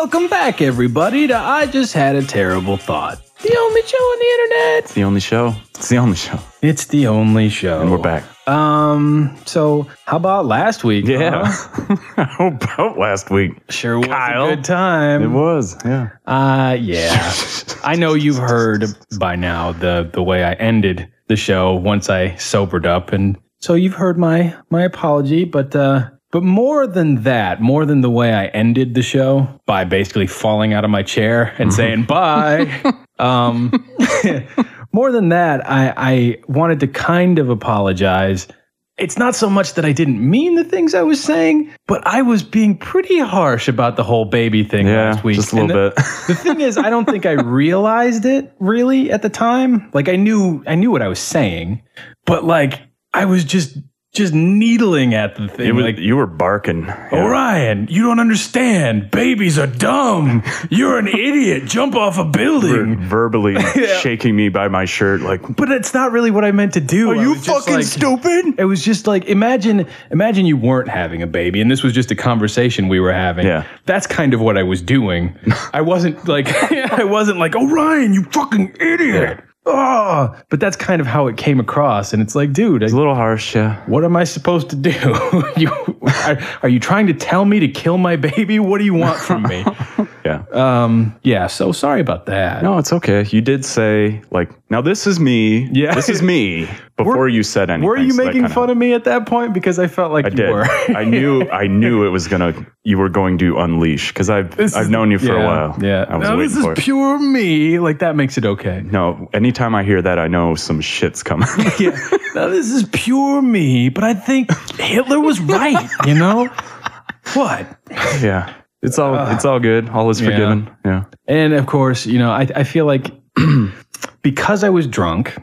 Welcome back, everybody, to I Just Had a Terrible Thought. The only show on the internet. It's the only show. It's the only show. It's the only show. And we're back. So how about last week? Yeah. Huh? How about last week? Sure was Kyle. a good time. It was, yeah. Yeah. I know you've heard by now the way I ended the show once I sobered up, and so you've heard my apology, but more than that, more than the way I ended the show by basically falling out of my chair and saying bye, more than that, I wanted to kind of apologize. It's not so much that I didn't mean the things I was saying, but I was being pretty harsh about the whole baby thing last week. Just a little bit. The thing is, I don't think I realized it really at the time. Like I knew what I was saying, but like I was just needling at the thing. You were barking. Orion, you don't understand. Babies are dumb. You're an idiot. Jump off a building. Verbally shaking me by my shirt, like. But it's not really what I meant to do. Are you fucking stupid? It was just like, imagine you weren't having a baby and this was just a conversation we were having. Yeah. That's kind of what I was doing. I wasn't like, Orion, you fucking idiot. Yeah. Oh, but that's kind of how it came across. And it's like, dude, it's a little harsh, yeah. What am I supposed to do? Are you trying to tell me to kill my baby? What do you want from me? Yeah. Yeah, so sorry about that. No, it's okay. You did say, like, now this is me. Yeah. This is me before you said anything. Were you making fun of me at that point? Because I felt like you were. I knew it was you were going to unleash, because I've known you for a while. Yeah. Now this is pure me. Like, that makes it okay. No, anytime I hear that, I know some shit's coming. Yeah. Now this is pure me, but I think Hitler was right, you know? What? Yeah. It's all good. All is forgiven. Yeah. And of course, I feel like because I was drunk,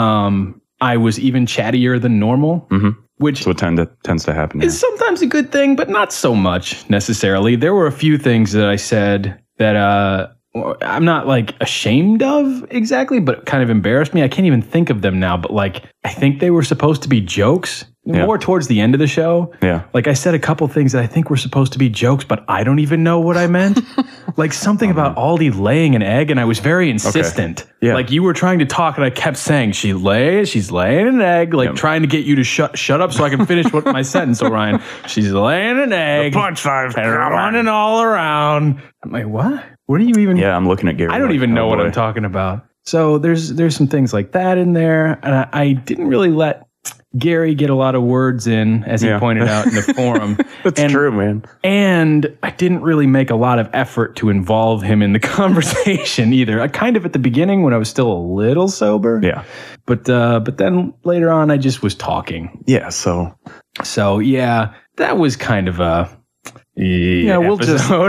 I was even chattier than normal, which so it tends to happen. Is sometimes a good thing, but not so much necessarily. There were a few things that I said that I'm not like ashamed of exactly, but kind of embarrassed me. I can't even think of them now, but like I think they were supposed to be jokes. More towards the end of the show. Yeah. Like I said a couple things that I think were supposed to be jokes, but I don't even know what I meant. Like something about Aldi laying an egg, and I was very insistent. Okay. Yeah. Like you were trying to talk and I kept saying, she's laying an egg, like trying to get you to shut up so I can finish my sentence, Orion. She's laying an egg. The punchline. And running all around. I'm like, what? What are you even? Yeah, I'm looking at Gary. I don't even know what I'm talking about. So there's some things like that in there. And I didn't really let Gary get a lot of words in, as he pointed out in the forum. That's true, man. And I didn't really make a lot of effort to involve him in the conversation either. I kind of at the beginning when I was still a little sober. Yeah. But then later on, I just was talking. Yeah. So yeah, that was kind of a we'll just file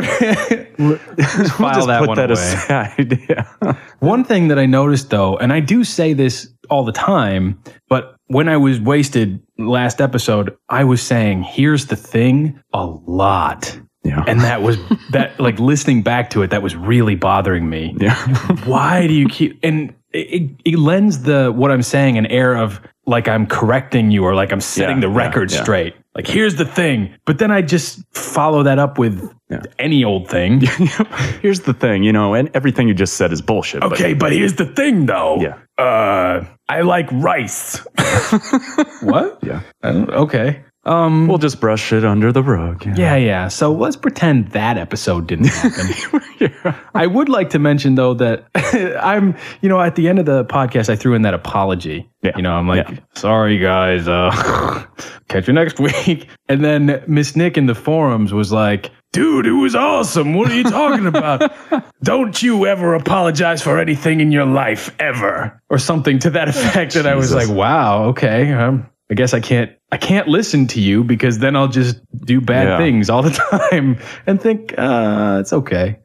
that put one that away. Aside. Yeah. One thing that I noticed though, and I do say this all the time, but when I was wasted last episode, I was saying, here's the thing a lot. Yeah. And that like listening back to it, that was really bothering me. Yeah. Why do you keep, and it lends what I'm saying an air of like I'm correcting you or like I'm setting the record straight. Like, here's the thing. But then I just follow that up with any old thing. Here's the thing, and everything you just said is bullshit. Okay, but here's the thing, though. Yeah. I like rice. What? Yeah. Okay. We'll just brush it under the rug. Yeah. So let's pretend that episode didn't happen. I would like to mention, though, that I'm, at the end of the podcast, I threw in that apology. Yeah. I'm like, sorry, guys. Catch you next week. And then Miss Nick in the forums was like, dude, it was awesome. What are you talking about? Don't you ever apologize for anything in your life, ever. Or something to that effect. And I was like, wow, okay. I guess I can't listen to you because then I'll just do bad things all the time and think, it's okay.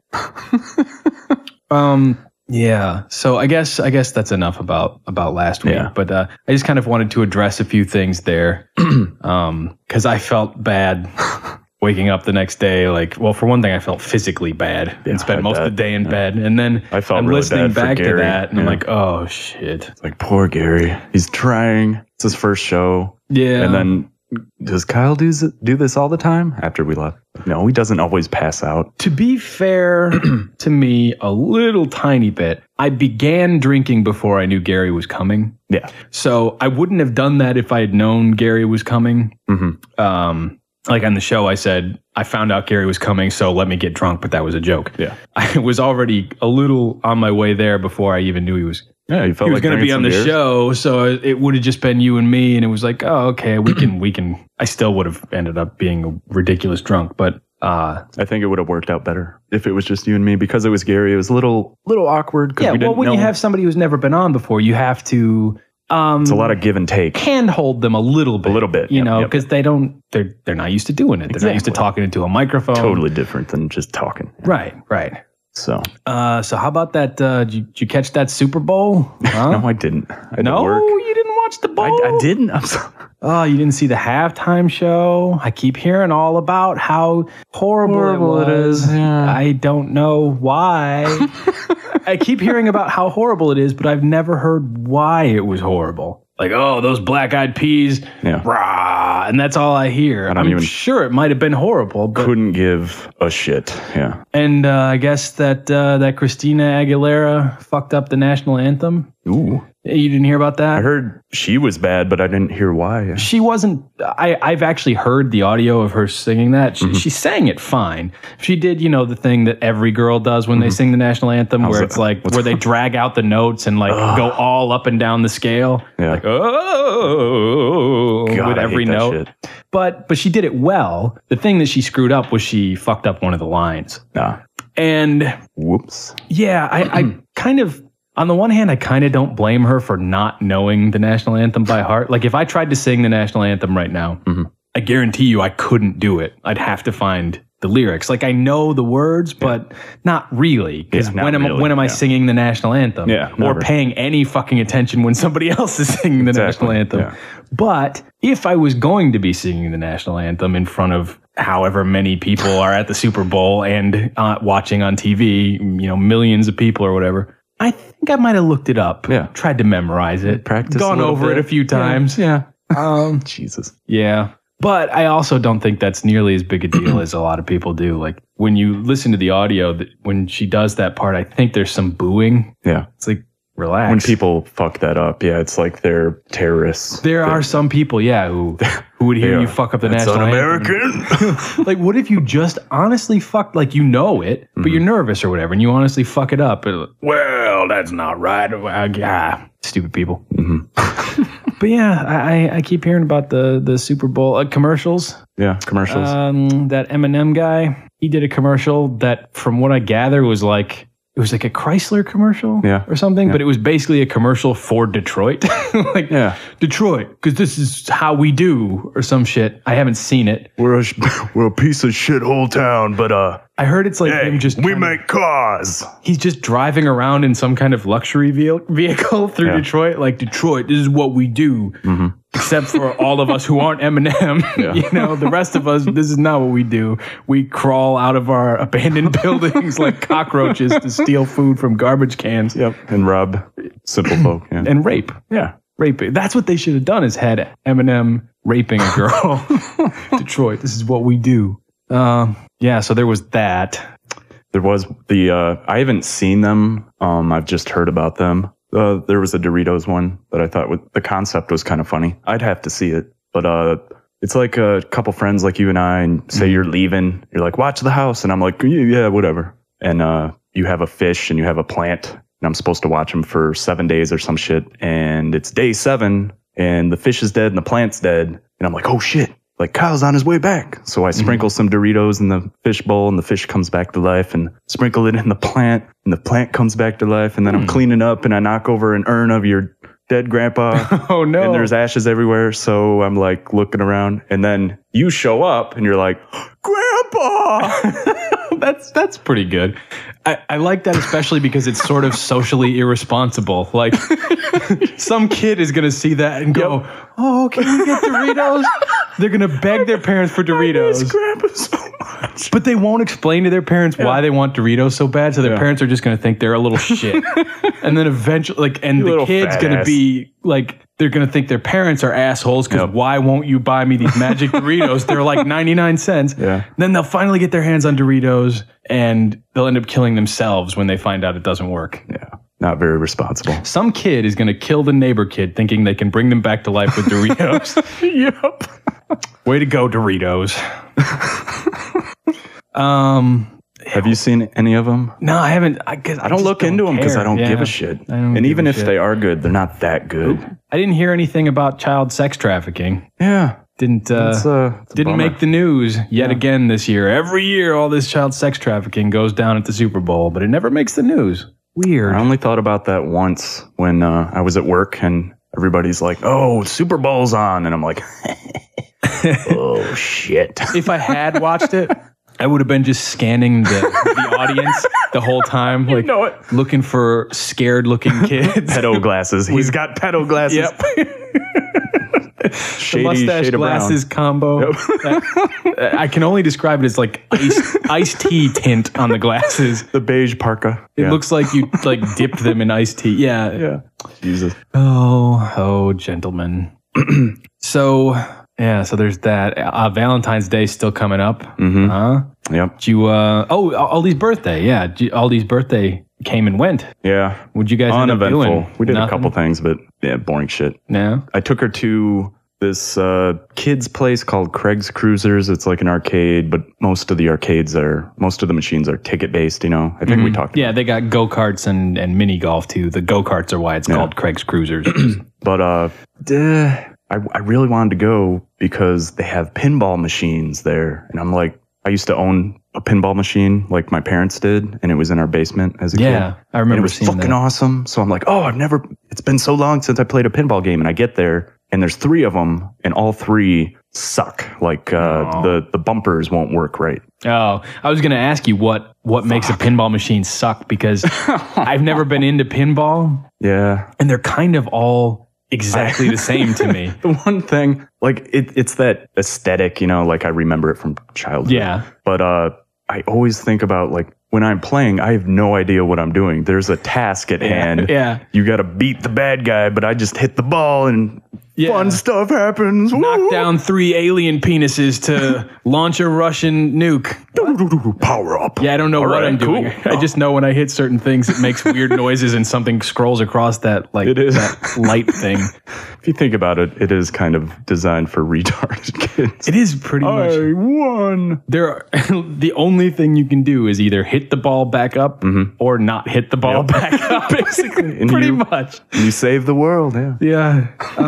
Yeah. So I guess that's enough about last week. Yeah. But I just kind of wanted to address a few things there. Because I felt bad waking up the next day. Like, well, for one thing, I felt physically bad and spent most of the day in bed. And then I'm really listening bad for back to Gary. that and I'm like, oh shit. It's like, poor Gary. He's trying. It's his first show. Yeah. And then Does Kyle do this all the time after we left? No, he doesn't always pass out. To be fair to me, a little tiny bit. I began drinking before I knew Gary was coming. Yeah. So I wouldn't have done that if I had known Gary was coming. Like on the show, I said, I found out Gary was coming, so let me get drunk, but that was a joke. Yeah. I was already a little on my way there before I even knew he was. Yeah, you felt he was going to be on the show, so it would have just been you and me, and it was like, oh, okay, we can. I still would have ended up being a ridiculous drunk, but I think it would have worked out better if it was just you and me, because it was Gary. It was a little awkward. Yeah, well, when you have somebody who's never been on before, you have to. It's a lot of give and take. Handhold them a little bit. You know, because they're not used to doing it. They're not used to talking into a microphone. Totally different than just talking. Right. So how about that? Did you catch that Super Bowl? Huh? No, I didn't. You didn't watch the bowl? I didn't. I'm sorry. Oh, you didn't see the halftime show? I keep hearing all about how horrible it is. Yeah. I don't know why. I keep hearing about how horrible it is, but I've never heard why it was horrible. Like, oh, those black-eyed peas, rah, and that's all I hear. I'm sure it might have been horrible, but couldn't give a shit. Yeah. And I guess that Christina Aguilera fucked up the national anthem. Ooh. You didn't hear about that? I heard she was bad, but I didn't hear why. She wasn't. I've actually heard the audio of her singing that. She sang it fine. She did, the thing that every girl does when they sing the national anthem, where it's like, where they drag out the notes and like go all up and down the scale. Yeah. Like, oh, God, with every note. Shit. But she did it well. The thing that she screwed up was she fucked up one of the lines. And whoops. Yeah, I kind of. On the one hand, I kind of don't blame her for not knowing the national anthem by heart. Like, if I tried to sing the national anthem right now, I guarantee you I couldn't do it. I'd have to find the lyrics. Like, I know the words, but not really. Because when am I singing the national anthem? Or paying any fucking attention when somebody else is singing the national anthem? Yeah. But if I was going to be singing the national anthem in front of however many people are at the Super Bowl and watching on TV, millions of people or whatever, I think I might have looked it up. Yeah. Tried to memorize it. Gone over it a few times. Yeah. Jesus. Yeah. But I also don't think that's nearly as big a deal as a lot of people do. Like, when you listen to the audio, when she does that part, I think there's some booing. Yeah. It's like, relax. When people fuck that up, it's like they're terrorists. There are some people, who would hear you fuck up the national anthem. Un-American. Like, what if you just honestly fucked, like, it, but you're nervous or whatever, and you honestly fuck it up? Well, that's not right. Stupid people. But yeah, I keep hearing about the Super Bowl commercials. Yeah, commercials. That Eminem guy, he did a commercial that, from what I gather, was like, it was like a Chrysler commercial or something, but it was basically a commercial for Detroit. Detroit, because this is how we do, or some shit. I haven't seen it. We're a piece of shithole town, but I heard it's like him just... We make cars. He's just driving around in some kind of luxury vehicle through Detroit. Like, Detroit, this is what we do. Except for all of us who aren't Eminem. The rest of us, this is not what we do. We crawl out of our abandoned buildings like cockroaches to steal food from garbage cans. Yep. And rob simple folk. Yeah. And rape. Yeah. Rape. That's what they should have done, is had Eminem raping a girl. Detroit, this is what we do. So there was that. There was I haven't seen them. I've just heard about them. There was a Doritos one that I thought the concept was kind of funny. I'd have to see it. But it's like a couple friends like you and I, and say you're leaving. You're like, watch the house. And I'm like, yeah, whatever. And you have a fish and you have a plant. And I'm supposed to watch them for 7 days or some shit. And it's day 7 and the fish is dead and the plant's dead. And I'm like, oh shit. Like, Kyle's on his way back. So I sprinkle some Doritos in the fish bowl, and the fish comes back to life, and sprinkle it in the plant, and the plant comes back to life. And then I'm cleaning up, and I knock over an urn of your dead grandpa. Oh, no. And there's ashes everywhere. So I'm like looking around, and then you show up, and you're like, Grandpa! That's pretty good. I like that, especially because it's sort of socially irresponsible. Like, some kid is going to see that and go, oh, can we get Doritos? They're going to beg their parents for Doritos. I miss Grandpa so much. much. But they won't explain to their parents why they want Doritos so bad, so their parents are just going to think they're a little shit. And then eventually, like, and the kid's going to be like, they're going to think their parents are assholes because why won't you buy me these magic Doritos? They're like 99 cents. Yeah. Then they'll finally get their hands on Doritos and they'll end up killing themselves when they find out it doesn't work. Yeah. Not very responsible. Some kid is going to kill the neighbor kid thinking they can bring them back to life with Doritos. Yep. Way to go, Doritos. Have you seen any of them? No, I haven't. I don't look into them because I don't give a shit. And even if they are good, they're not that good. I didn't hear anything about child sex trafficking. Yeah. Didn't make the news yet again this year. Every year, all this child sex trafficking goes down at the Super Bowl, but it never makes the news. Weird. I only thought about that once when I was at work and everybody's like, "Oh, Super Bowl's on," and I'm like, "Oh shit!" If I had watched it, I would have been just scanning the audience the whole time, like looking for scared-looking kids. Pedo glasses. He's got pedo glasses. Yep. Shady, mustache shade of glasses combo. Yep. I can only describe it as like iced tea tint on the glasses. The beige parka. It looks like you like dipped them in iced tea. Yeah. Yeah. Jesus. Oh, gentlemen. So there's that. Valentine's Day still coming up. Mm-hmm. Huh? Yep. Did you, Aldi's birthday. Yeah. Aldi's birthday came and went. Yeah. What'd you guys end up doing? We did a couple things, but boring shit. No. I took her to this kids place called Craig's Cruisers. It's like an arcade, but most of the machines are ticket based, I think we talked about. Yeah, they got go-karts and mini golf too. The go-karts are why it's called Craig's Cruisers. But I really wanted to go because they have pinball machines there. And I'm like, I used to own a pinball machine like my parents did, and it was in our basement as a kid. Yeah, I remember seeing that. It was fucking awesome. So I'm like, it's been so long since I played a pinball game. And I get there, and there's 3 of them, and all 3 suck. Like the bumpers won't work right. Oh, I was going to ask you what makes a pinball machine suck, because I've never been into pinball. Yeah. And they're kind of all exactly the same to me. The one thing, like it's that aesthetic, like I remember it from childhood. Yeah. But I always think about like when I'm playing, I have no idea what I'm doing. There's a task at hand. Yeah. You got to beat the bad guy, but I just hit the ball and fun stuff happens. Knock down 3 alien penises to launch a Russian nuke. Power up. Yeah, I don't know what I'm doing. Cool. I just know when I hit certain things, it makes weird noises and something scrolls across that that light thing. If you think about it, it is kind of designed for retarded kids. It is pretty much. I won. The only thing you can do is either hit the ball back up or not hit the ball back up, basically. Pretty much. You save the world, Yeah.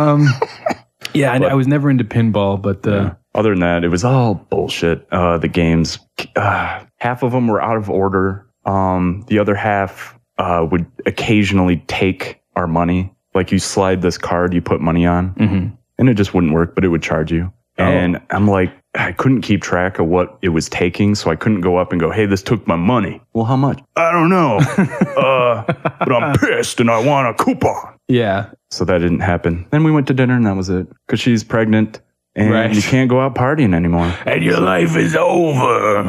I was never into pinball, but... Other than that, it was all bullshit. The games, half of them were out of order. The other half would occasionally take our money. Like you slide this card, you put money on, and it just wouldn't work, but it would charge you. And I'm like, I couldn't keep track of what it was taking, so I couldn't go up and go, "Hey, this took my money." Well, how much? I don't know. But I'm pissed and I want a coupon. Yeah. So that didn't happen. Then we went to dinner and that was it. Because she's pregnant. And you can't go out partying anymore. And your life is over.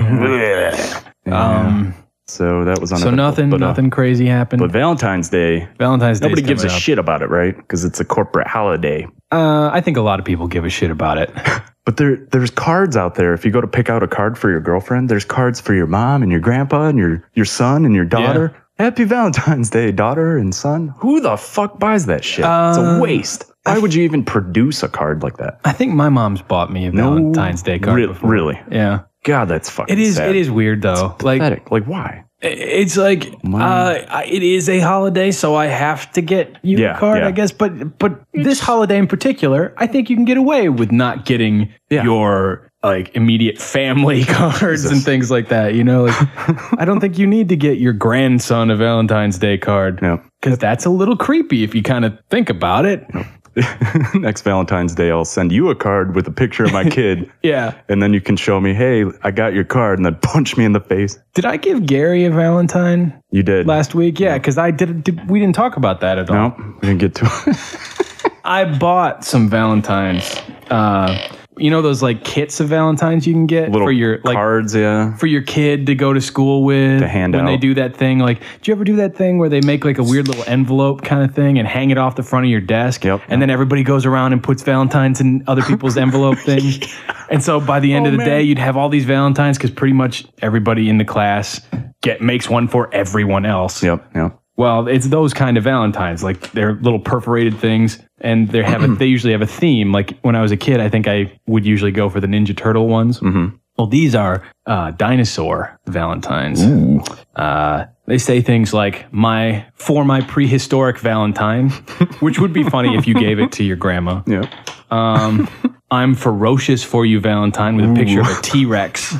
So that was uneventful. So nothing crazy happened. But Valentine's Day, nobody gives a shit about it, right? Because it's a corporate holiday. I think a lot of people give a shit about it. But there's cards out there. If you go to pick out a card for your girlfriend, there's cards for your mom and your grandpa and your son and your daughter. Yeah. Happy Valentine's Day, daughter and son. Who the fuck buys that shit? It's a waste. Why would you even produce a card like that? I think my mom's bought me a Valentine's Day card before. Really? Yeah. God, that's fucking sad. It is weird, though. It's pathetic. Like, why? It's like, it is a holiday, so I have to get you a card, I guess. But this holiday in particular, I think you can get away with not getting your like immediate family cards and things like that. Like, I don't think you need to get your grandson a Valentine's Day card. No. Because that's a little creepy if you kind of think about it. No. Next Valentine's Day, I'll send you a card with a picture of my kid. Yeah. And then you can show me, hey, I got your card, and then punch me in the face. Did I give Gary a Valentine? You did. Last week? Yeah, because we didn't talk about that at all. No, we didn't get to it. I bought some Valentines. you know those like kits of Valentine's you can get Little for your like cards, yeah. for your kid to go to school with To hand when out. they do that thing. Like, do you ever do that thing where they make like a weird little envelope kind of thing and hang it off the front of your desk? Yep. And then everybody goes around and puts Valentine's in other people's envelope things. And so by the end of the day, you'd have all these Valentine's because pretty much everybody in the class makes one for everyone else. Yep. Well, it's those kind of Valentines. Like they're little perforated things, and they usually have a theme. Like when I was a kid, I think I would usually go for the Ninja Turtle ones. Mm-hmm. Well, these are dinosaur Valentines. They say things like for my prehistoric Valentine, which would be funny if you gave it to your grandma. Yeah. I'm ferocious for you, Valentine, with a picture of a T-Rex.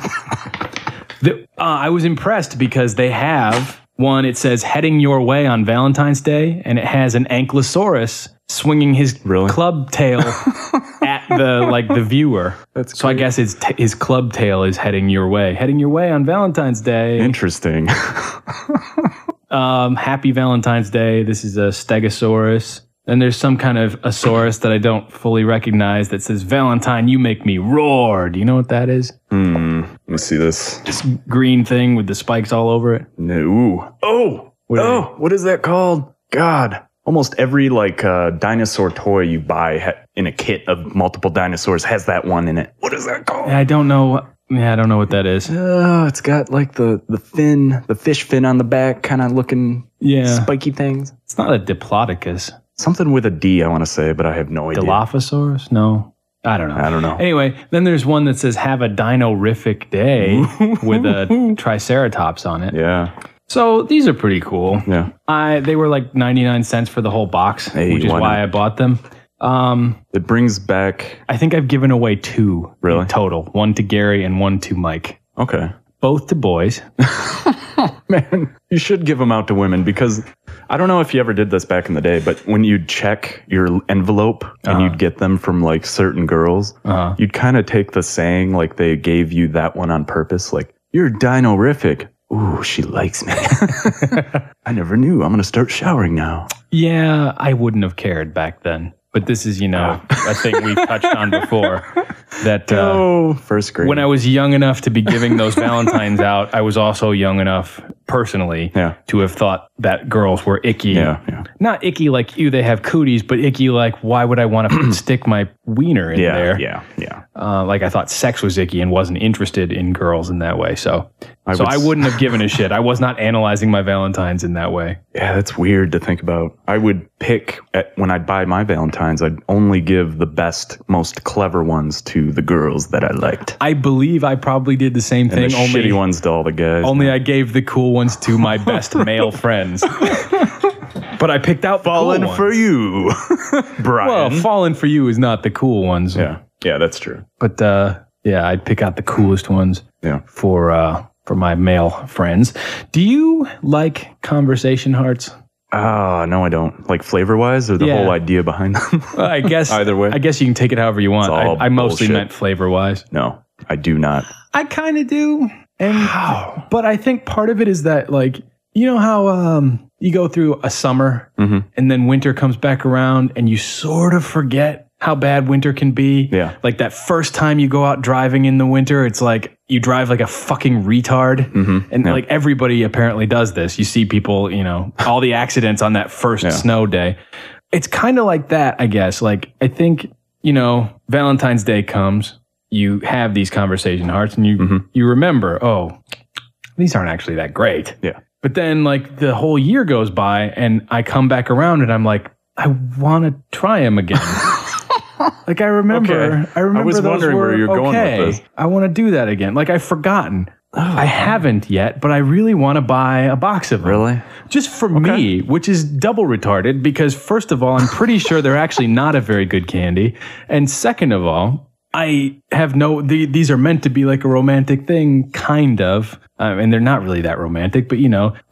I was impressed because they have one. It says heading your way on Valentine's Day, and it has an ankylosaurus swinging his club tail at the viewer. That's so. great. I guess his club tail is heading your way on Valentine's Day. Interesting. Happy Valentine's Day. This is a Stegosaurus. And there's some kind of asaurus that I don't fully recognize that says, Valentine, you make me roar. Do you know what that is? Let me see this. This green thing with the spikes all over it. No. What is that called? God. Almost every dinosaur toy you buy in a kit of multiple dinosaurs has that one in it. What is that called? I don't know. Yeah, I don't know what that is. It's got like the fish fin on the back, kind of looking spiky things. It's not a Diplodocus. Something with a D, I want to say, but I have no idea. Dilophosaurus? No. I don't know. Anyway, then there's one that says have a dino-rific day with a Triceratops on it. Yeah. So these are pretty cool. Yeah. They were like 99 cents for the whole box, which is why I bought them. It brings back... I think I've given away 2 in total. One to Gary and one to Mike. Okay. Both to boys. Man, you should give them out to women because I don't know if you ever did this back in the day, but when you'd check your envelope and you'd get them from like certain girls, you'd kind of take the saying like they gave you that one on purpose, like, you're dino-rific. Ooh, she likes me. I never knew. I'm going to start showering now. Yeah, I wouldn't have cared back then. But this is, a thing we've touched on before. That first grade. When I was young enough to be giving those Valentines out, I was also young enough, personally, to have thought that girls were icky. Yeah. Not icky like, they have cooties, but icky like, why would I want to stick my wiener in there? Yeah. Like I thought sex was icky and wasn't interested in girls in that way. So I wouldn't have given a shit. I was not analyzing my Valentines in that way. Yeah, that's weird to think about. I would pick, when I'd buy my Valentines, I'd only give the best, most clever ones to the girls that I liked. I believe I probably did the same thing. And the shitty ones to all the guys. Only I gave the cool ones to my best male friends. But I picked out the cool ones. Falling for you, Brian. Well, falling for you is not the cool ones. Yeah, that's true. But I'd pick out the coolest ones for my male friends. Do you like conversation hearts? No, I don't. Like flavor-wise or the whole idea behind them? I guess either way. I guess you can take it however you want. I mostly bullshit. meant flavor-wise. No, I do not. I kind of do. But I think part of it is that, like, you know how you go through a summer and then winter comes back around and you sort of forget how bad winter can be. Yeah. Like that first time you go out driving in the winter, it's like you drive like a fucking retard. And like everybody apparently does this. You see people, all the accidents on that first snow day. It's kind of like that, I guess. Like, I think, Valentine's Day comes, you have these conversation hearts and you remember, oh, these aren't actually that great. Yeah. But then like the whole year goes by and I come back around and I'm like, I want to try them again. Like I remember I was wondering where you're going with this. I want to do that again. Like I've forgotten. I haven't yet, but I really want to buy a box of them. Really? Just for me, which is double retarded because first of all, I'm pretty sure they're actually not a very good candy. And second of all, I have these are meant to be like a romantic thing, kind of. And they're not really that romantic, but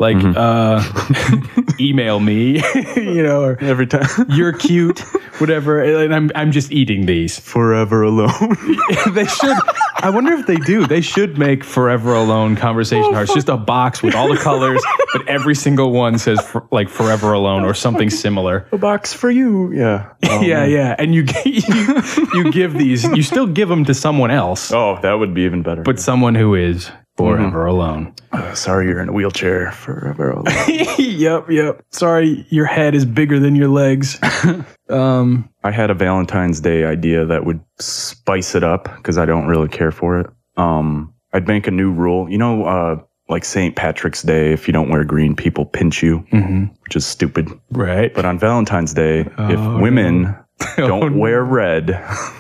email me, or every time you're cute, whatever. And I'm just eating these forever alone. They should. I wonder if they do. They should make Forever Alone conversation hearts. Just a box with all the colors, but every single one says like Forever Alone or something similar. A box for you. Yeah. Oh, yeah. And you give these, you still give them to someone else. Oh, that would be even better. But someone who is forever alone. Sorry, you're in a wheelchair. Forever alone. Yep. Sorry, your head is bigger than your legs. I had a Valentine's Day idea that would spice it up because I don't really care for it. I'd make a new rule. You know, like St. Patrick's Day, if you don't wear green, people pinch you, which is stupid. Right. But on Valentine's Day, if women don't wear red,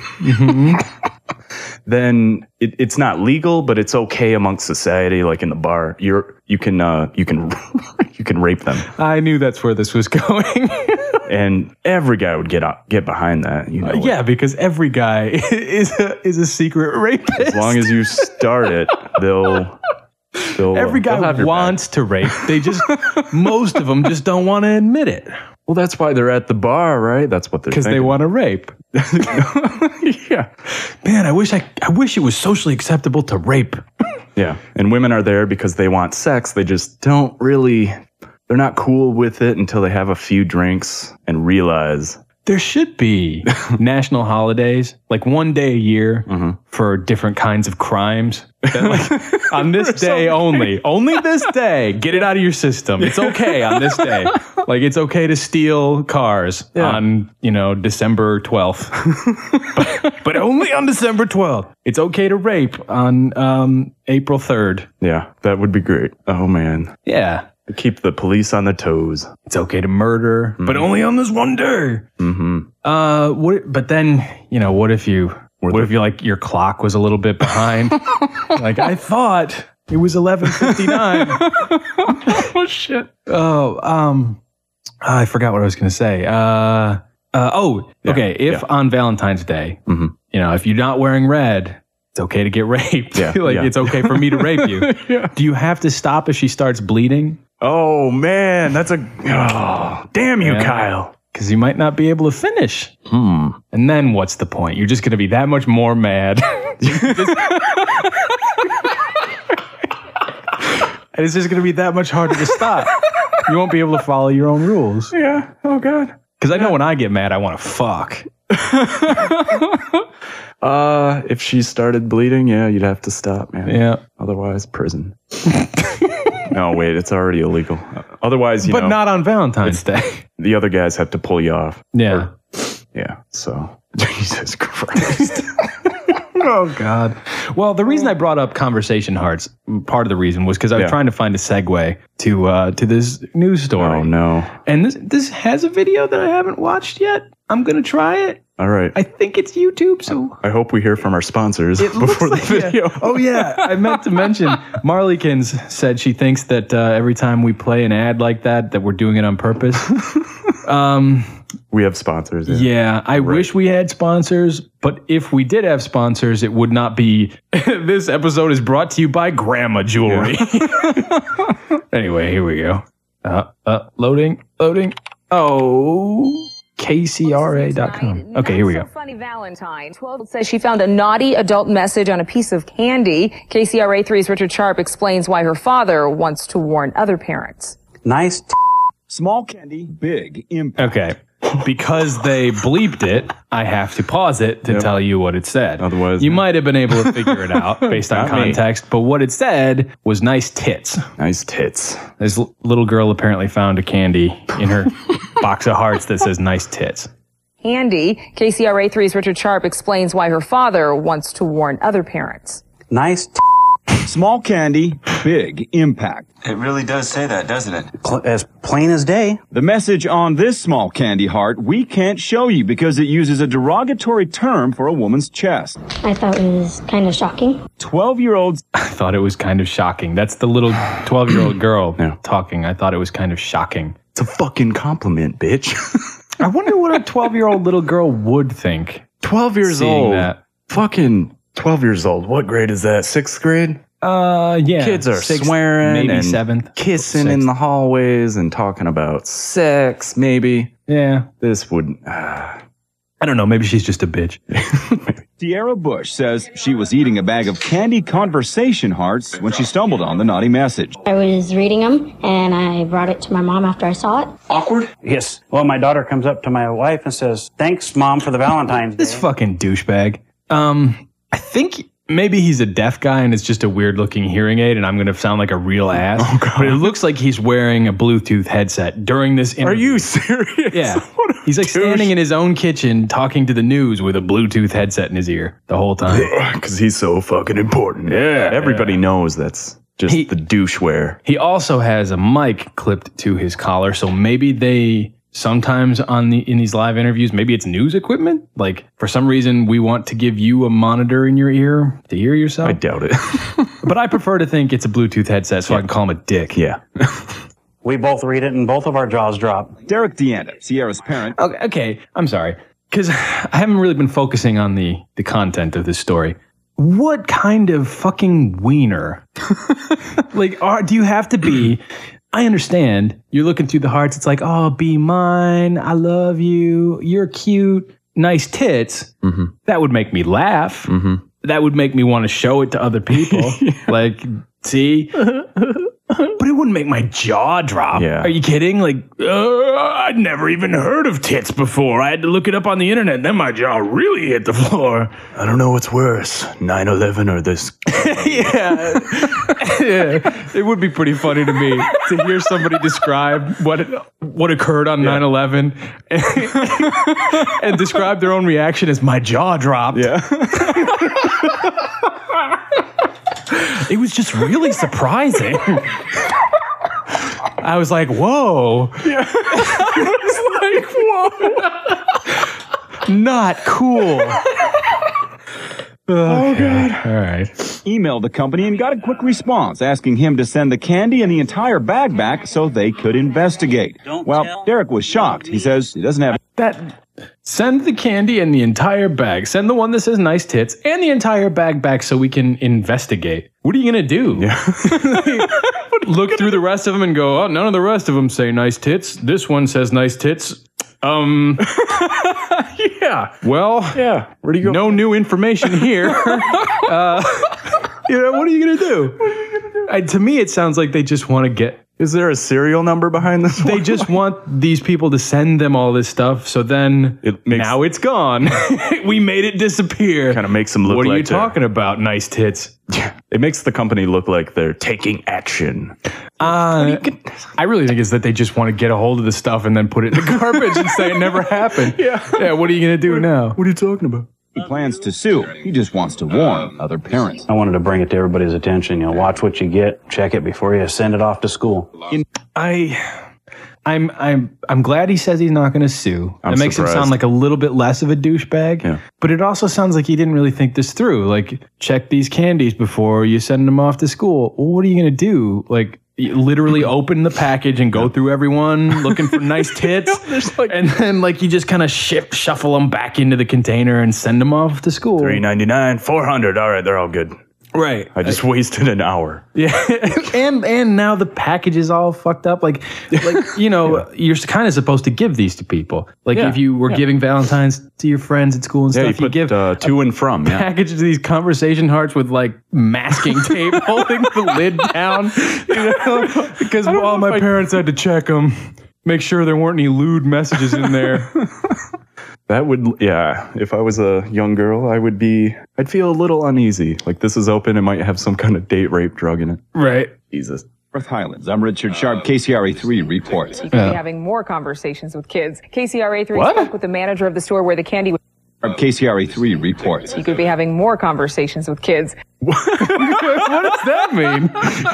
then it's not legal, but it's okay amongst society. Like in the bar, you can rape them. I knew that's where this was going. And every guy would get behind that. You know, yeah, because every guy is a secret rapist. As long as you start it, they'll every guy wants to rape. They just most of them just don't want to admit it. Well, that's why they're at the bar, right? That's what they're thinking. Because they want to rape. Yeah. Man, I wish it was socially acceptable to rape. Yeah. And women are there because they want sex. They just don't really, they're not cool with it until they have a few drinks and realize. There should be national holidays, like one day a year for different kinds of crimes. That, like, on this day only this day, get it out of your system. It's okay on this day. Like, it's okay to steal cars on, December 12th. but only on December 12th. It's okay to rape on April 3rd. Yeah, that would be great. Oh, man. Yeah. Keep the police on the toes. It's okay to murder, but only on this one day. But then, what if like your clock was a little bit behind? Like, I thought it was 11:59. Oh shit. I forgot what I was going to say. Okay. If on Valentine's Day, if you're not wearing red, it's okay to get raped. Yeah, It's okay for me to rape you. Do you have to stop if she starts bleeding? Oh, man. Damn you, Kyle. Because you might not be able to finish. And then what's the point? You're just going to be that much more mad. And it's just going to be that much harder to stop. You won't be able to follow your own rules. Yeah. Oh, God. Because I know when I get mad, I want to fuck. If she started bleeding, you'd have to stop, man. Yeah. Otherwise, prison. No, wait, it's already illegal. Otherwise, but not on Valentine's Day. The other guys have to pull you off. Yeah. So, Jesus Christ. Oh, God. Well, the reason I brought up Conversation Hearts, part of the reason was because I was trying to find a segue to this news story. Oh, no. And this has a video that I haven't watched yet. I'm going to try it. All right. I think it's YouTube, so... I hope we hear from our sponsors before the video. Yeah. Oh, yeah. I meant to mention, Marleykins said she thinks that every time we play an ad like that we're doing it on purpose. We have sponsors. Yeah, I wish we had sponsors, but if we did have sponsors, it would not be... This episode is brought to you by Grandma Jewelry. Yeah. Anyway, here we go. Loading. Oh... KCRA.com. Okay, here we go. Funny Valentine. 12 says she found a naughty adult message on a piece of candy. KCRA 3's Richard Sharp explains why her father wants to warn other parents. Nice. Small candy, big impact. Okay. Because they bleeped it, I have to pause it to tell you what it said. Otherwise, you might have been able to figure it out based on context, but what it said was nice tits. Nice tits. This little girl apparently found a candy in her box of hearts that says nice tits. Candy. KCRA 3's Richard Sharp explains why her father wants to warn other parents. Nice. Small candy, big impact. It really does say that, doesn't it? As plain as day. The message on this small candy heart we can't show you because it uses a derogatory term for a woman's chest. I thought it was kind of shocking. 12-year-olds. I thought it was kind of shocking. That's the little 12-year-old girl talking. I thought it was kind of shocking. It's a fucking compliment, bitch. I wonder what a 12-year-old little girl would think. 12 years old. That. Fucking 12 years old. What grade is that? 6th grade? Yeah. Kids are Sixth, swearing maybe and 7th, kissing 6th. in the hallways and talking about sex, maybe. Yeah. This would... I don't know. Maybe she's just a bitch. Sierra Bush says she was eating a bag of candy conversation hearts when she stumbled on the naughty message. I was reading them, and I brought it to my mom after I saw it. Awkward? Yes. Well, my daughter comes up to my wife and says, "Thanks, Mom, for the Valentine's Day." This fucking douchebag. I think maybe he's a deaf guy and it's just a weird looking hearing aid and I'm going to sound like a real ass. Oh, God. But it looks like he's wearing a Bluetooth headset during this interview. Are you serious? Yeah. He's like standing in his own kitchen talking to the news with a Bluetooth headset in his ear the whole time. Because he's so fucking important. Yeah. Everybody knows that's just the doucheware. He also has a mic clipped to his collar, so maybe they sometimes in these live interviews, maybe it's news equipment. Like for some reason, we want to give you a monitor in your ear to hear yourself. I doubt it. But I prefer to think it's a Bluetooth headset so I can call him a dick. Yeah. We both read it and both of our jaws drop. Derek Deanda, Sierra's parent. Okay, I'm sorry. Because I haven't really been focusing on the content of this story. What kind of fucking wiener? Like, do you have to be... I understand. You're looking through the hearts. It's like, oh, be mine. I love you. You're cute. Nice tits. Mm-hmm. That would make me laugh. Mm-hmm. That would make me want to show it to other people. Yeah. Like, see? But it wouldn't make my jaw drop. Yeah. Are you kidding? Like, I'd never even heard of tits before. I had to look it up on the internet, and then my jaw really hit the floor. I don't know what's worse, 9/11 or this. Yeah. It would be pretty funny to me to hear somebody describe what occurred on 9/11 and describe their own reaction as my jaw dropped. Yeah. It was just really surprising. I was like, whoa. Yeah. I was like, whoa. Not cool. Oh, God. All right. Emailed the company and got a quick response asking him to send the candy and the entire bag back so they could investigate. Well, Derek was shocked. He says he doesn't have... Send the candy and the entire bag. Send the one that says nice tits and the entire bag back so we can investigate. What are you going to do? Yeah. Look through the rest of them and go, oh, none of the rest of them say nice tits. This one says nice tits. Yeah. Well, yeah. Where do you go? No new information here. What are you going to do? To me, it sounds like they just want to get... Is there a serial number behind this They just want these people to send them all this stuff, so then now it's gone. We made it disappear. Kind of makes them look like... What are you talking about, nice tits? It makes the company look like they're taking action. I really think it's that they just want to get a hold of the stuff and then put it in the garbage and say it never happened. Yeah, what are you going to do now? What are you talking about? He plans to sue. He just wants to warn other parents. I wanted to bring it to everybody's attention. Watch what you get. Check it before you send it off to school. I'm glad he says he's not going to sue. It makes him sound like a little bit less of a douchebag. Yeah. But it also sounds like he didn't really think this through. Like, check these candies before you send them off to school. Well, what are you going to do? Like, you literally open the package and go through everyone looking for nice tits. And then, you just kind of shuffle them back into the container and send them off to school. $3.99, $400. All right, they're all good. Right. I just wasted an hour. Yeah. and now the package is all fucked up. You're kind of supposed to give these to people. If you were giving Valentines to your friends at school and stuff, you give to and from. Package of these conversation hearts with masking tape holding the lid down. Because while my parents had to check them, make sure there weren't any lewd messages in there. That would, if I was a young girl, I'd feel a little uneasy. Like, this is open, it might have some kind of date rape drug in it. Right. Jesus. North Highlands, I'm Richard Sharp, KCRA3 reports. You could be having more conversations with kids. KCRA3 spoke with the manager of the store where the candy was. KCRA3 reports. You could be having more conversations with kids. What does that mean?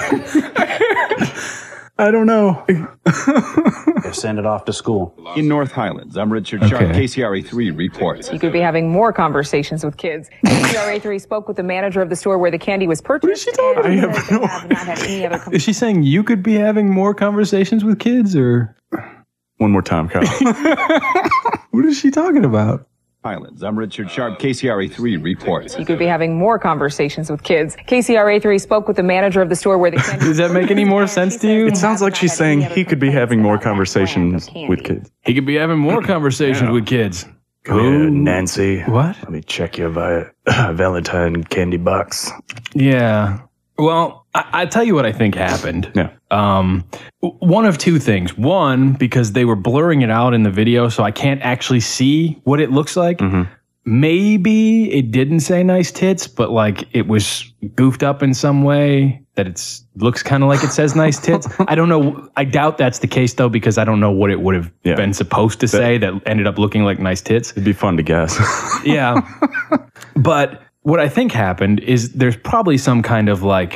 I don't know. They send it off to school. In North Highlands, I'm Richard Sharp, KCRA3 reports. You could be having more conversations with kids. KCRA3 spoke with the manager of the store where the candy was purchased. What is she talking about? I have no idea. Is she saying you could be having more conversations with kids, or? One more time, Kyle. What is she talking about? Highlands, I'm Richard Sharp, KCRA3 reports. You could be having more conversations with kids. KCRA3 spoke with the manager of the store where the candy. Does that make any more sense to you? It sounds like she's saying he could be having more conversations with kids. He could be having more conversations with kids. Come here, Nancy. What? Let me check your Valentine candy box. Yeah. Well, I tell you what I think happened. Yeah. One of two things. One, because they were blurring it out in the video, so I can't actually see what it looks like. Mm-hmm. Maybe it didn't say nice tits, but like it was goofed up in some way that looks kind of like it says nice tits. I don't know. I doubt that's the case though, because I don't know what it would have been supposed to say that ended up looking like nice tits. It'd be fun to guess. Yeah. But what I think happened is there's probably some kind of like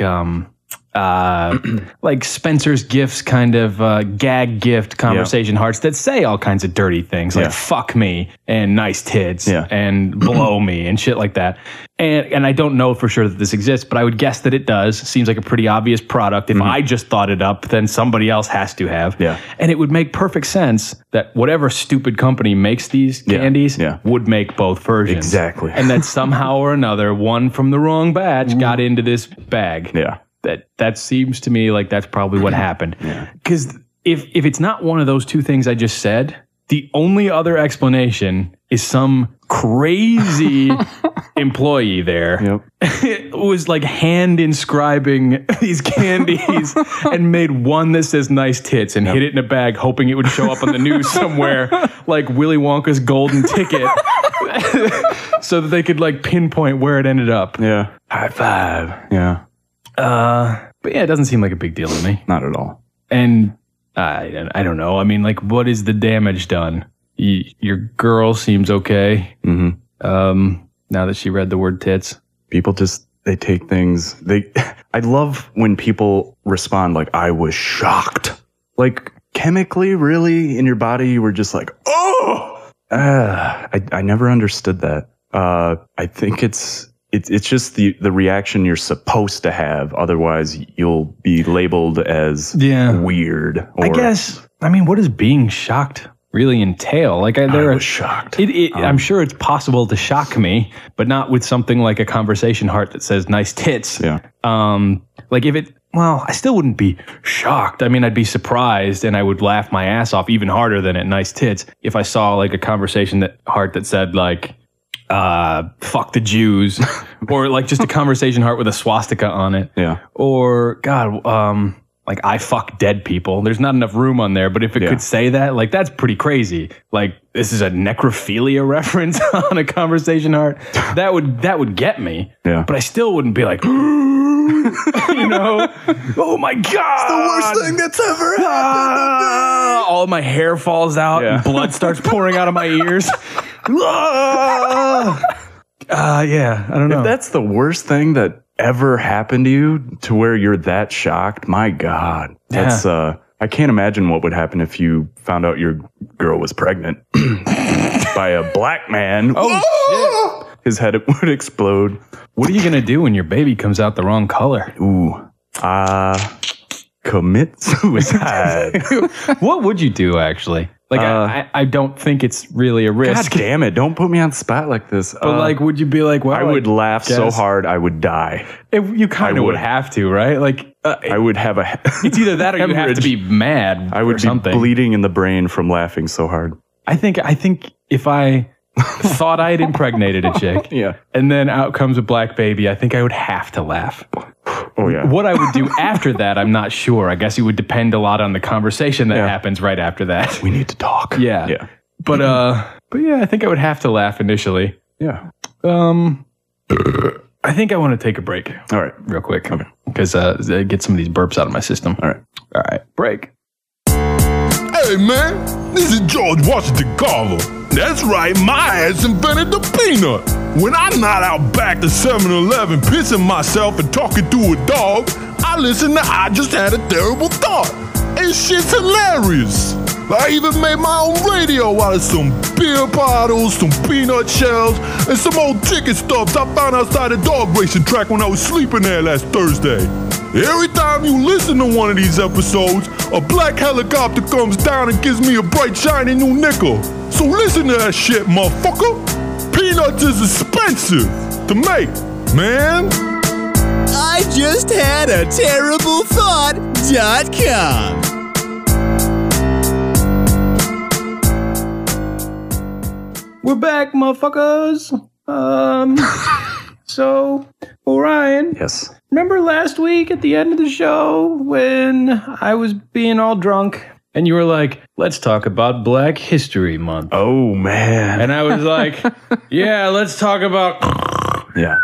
Spencer's Gifts kind of gag gift conversation hearts that say all kinds of dirty things like fuck me and nice tits and blow me and shit like that. And I don't know for sure that this exists, but I would guess that it does. Seems like a pretty obvious product. If I just thought it up, then somebody else has to have. Yeah. And it would make perfect sense that whatever stupid company makes these candies would make both versions. Exactly. And that somehow or another, one from the wrong batch got into this bag. Yeah. That seems to me like that's probably what happened. Because if it's not one of those two things I just said, the only other explanation is some crazy employee there was like hand inscribing these candies and made one that says nice tits and hid it in a bag, hoping it would show up on the news somewhere like Willy Wonka's golden ticket so that they could like pinpoint where it ended up. Yeah. High five. Yeah. But yeah, it doesn't seem like a big deal to me. Not at all. And I don't know. I mean, like, what is the damage done? Your girl seems okay. Mm-hmm. Now that she read the word tits. People they take things. I love when people respond like, I was shocked. Like, chemically, really, in your body, you were just like, oh! I never understood that. I think it's just the reaction you're supposed to have. Otherwise, you'll be labeled as weird. Or, I guess. I mean, what does being shocked really entail? Like, I was shocked. I'm sure it's possible to shock me, but not with something like a conversation heart that says nice tits. Yeah. Like I still wouldn't be shocked. I mean, I'd be surprised and I would laugh my ass off even harder than at nice tits if I saw like a conversation heart that said like, fuck the Jews, or like just a conversation heart with a swastika on it. Yeah. Or God, like I fuck dead people. There's not enough room on there, but if it could say that, like that's pretty crazy. Like this is a necrophilia reference on a conversation heart. That would get me. Yeah. But I still wouldn't be like, you know, oh my God, it's the worst thing that's ever happened. All of my hair falls out and blood starts pouring out of my ears. Yeah, I don't know. If that's the worst thing that ever happened to you, to where you're that shocked, my God, that's I can't imagine what would happen if you found out your girl was pregnant by a black man. Oh shit! His head would explode. What are you gonna do when your baby comes out the wrong color? Ooh, commit suicide. What would you do actually? Like, I don't think it's really a risk. God damn it. Don't put me on the spot like this. But like, would you be like, well, I would laugh so hard I would die. You kind of would have to, right? Like, I would have it's either that or you have to be mad. I would be bleeding in the brain from laughing so hard. I think if I thought I had impregnated a chick, and then out comes a black baby, I think I would have to laugh. Oh yeah. What I would do after that, I'm not sure. I guess it would depend a lot on the conversation that happens right after that. We need to talk. Yeah. But yeah, I think I would have to laugh initially. Yeah. I think I want to take a break. All right. Real quick. Okay. Because get some of these burps out of my system. All right. Break. Hey man, this is George Washington Carver. That's right, my ass invented the peanut. When I'm not out back to 7-Eleven pissing myself and talking to a dog, I listen to I Just Had a Terrible Thought. And shit's hilarious. I even made my own radio out of some beer bottles, some peanut shells, and some old chicken stuffs I found outside a dog racing track when I was sleeping there last Thursday. Every time you listen to one of these episodes, a black helicopter comes down and gives me a bright shiny new nickel. So listen to that shit, motherfucker. Peanuts is expensive to make, man. I just had a terrible thought.com. We're back, motherfuckers. So, Orion. Yes. Remember last week at the end of the show when I was being all drunk and you were like, let's talk about Black History Month. Oh, man. And I was like, yeah, let's talk about... Yeah.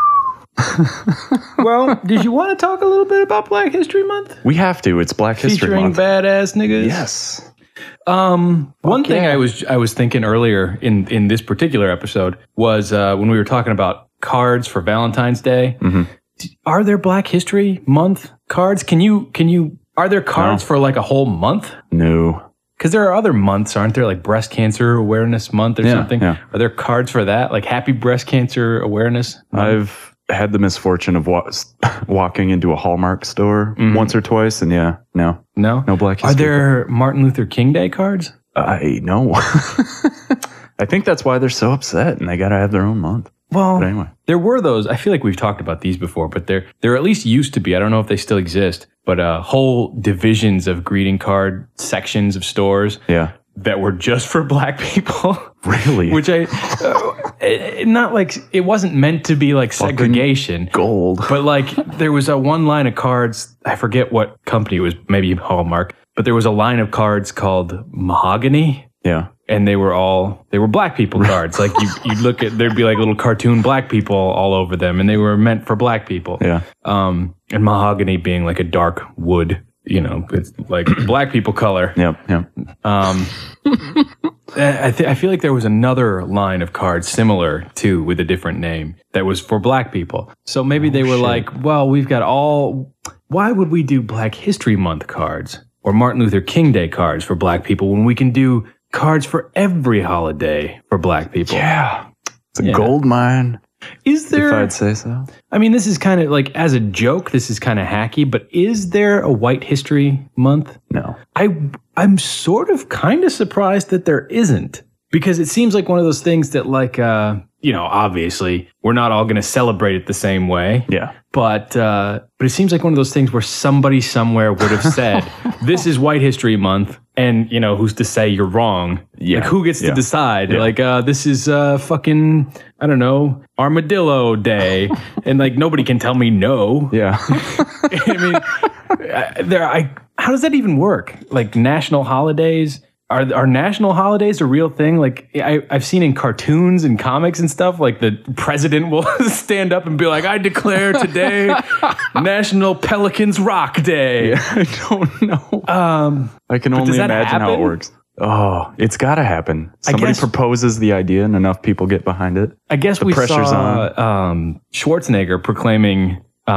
Well, did you want to talk a little bit about Black History Month? We have to. It's Black History Featuring Month. badass niggas? Yes. One thing I was thinking earlier in this particular episode was when we were talking about cards for Valentine's Day. Mm-hmm. Are there Black History Month cards? Are there cards for like a whole month? No. Because there are other months, aren't there? Like Breast Cancer Awareness Month or something. Yeah. Are there cards for that? Like Happy Breast Cancer Awareness Month? I've had the misfortune of walking into a Hallmark store once or twice, and no Black History. Are there Martin Luther King Day cards? I know. I think that's why they're so upset, and they got to have their own month. Well, but anyway, there were those. I feel like we've talked about these before, but there at least used to be. I don't know if they still exist, but whole divisions of greeting card sections of stores. Yeah. That were just for Black people. Really? Which not like, it wasn't meant to be like segregation. Gold. But like, there was one line of cards, I forget what company it was, maybe Hallmark, but there was a line of cards called Mahogany. Yeah. And they were Black people cards. Like you'd look at, there'd be like little cartoon Black people all over them, and they were meant for Black people. Yeah. And mahogany being like a dark wood. You know, it's like Black people color. Yep. I feel like there was another line of cards similar to with a different name that was for Black people. So maybe they were like, well, we've got why would we do Black History Month cards or Martin Luther King Day cards for Black people when we can do cards for every holiday for Black people? Yeah. It's a gold mine. Is there, if I'd say so. I mean, this is kind of like, as a joke, this is kind of hacky, but is there a White History Month? No. I'm sort of kind of surprised that there isn't, because it seems like one of those things that like, obviously we're not all going to celebrate it the same way. Yeah. But it seems like one of those things where somebody somewhere would have said, this is White History Month. And, who's to say you're wrong? Yeah. Like, who gets to decide? Yeah. Like, this is fucking, I don't know, Armadillo Day. And, like, nobody can tell me no. Yeah. I mean, how does that even work? Like, national holidays? Are national holidays a real thing? Like, I've seen in cartoons and comics and stuff, like the president will stand up and be like, I declare today National Pelicans Rock Day. Yeah, I don't know. I can only imagine how it works. Oh, it's got to happen. Somebody proposes the idea and enough people get behind it. I guess we saw Schwarzenegger proclaiming,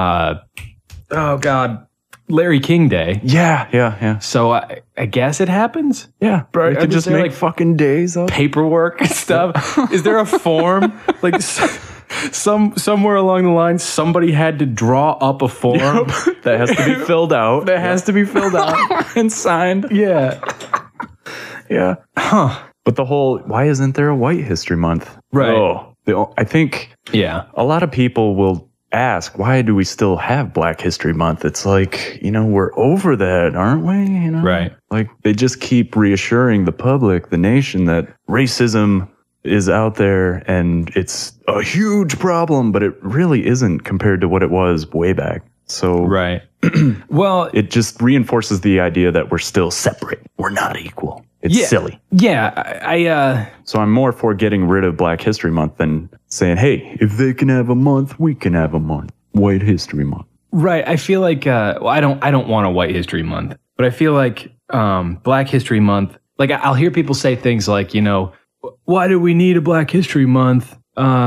Larry King Day. Yeah. So I guess it happens. Yeah, bro. You could just make like fucking days up. Paperwork and stuff. Is there a form? Like somewhere along the line, somebody had to draw up a form that has to be filled out. Has to be filled out and signed. Yeah. Yeah. Huh. But why isn't there a White History Month? Right. I think a lot of people will ask, why do we still have Black History Month? It's like, we're over that, aren't we? Right. Like, they just keep reassuring the public, the nation, that racism is out there and it's a huge problem, but it really isn't compared to what it was way back. So, right. Well, it just reinforces the idea that we're still separate. We're not equal. It's silly. Yeah. So I'm more for getting rid of Black History Month than saying, hey, if they can have a month, we can have a month. White History Month. Right. I feel like, I don't want a White History Month, but I feel like Black History Month, like I'll hear people say things like, why do we need a Black History Month?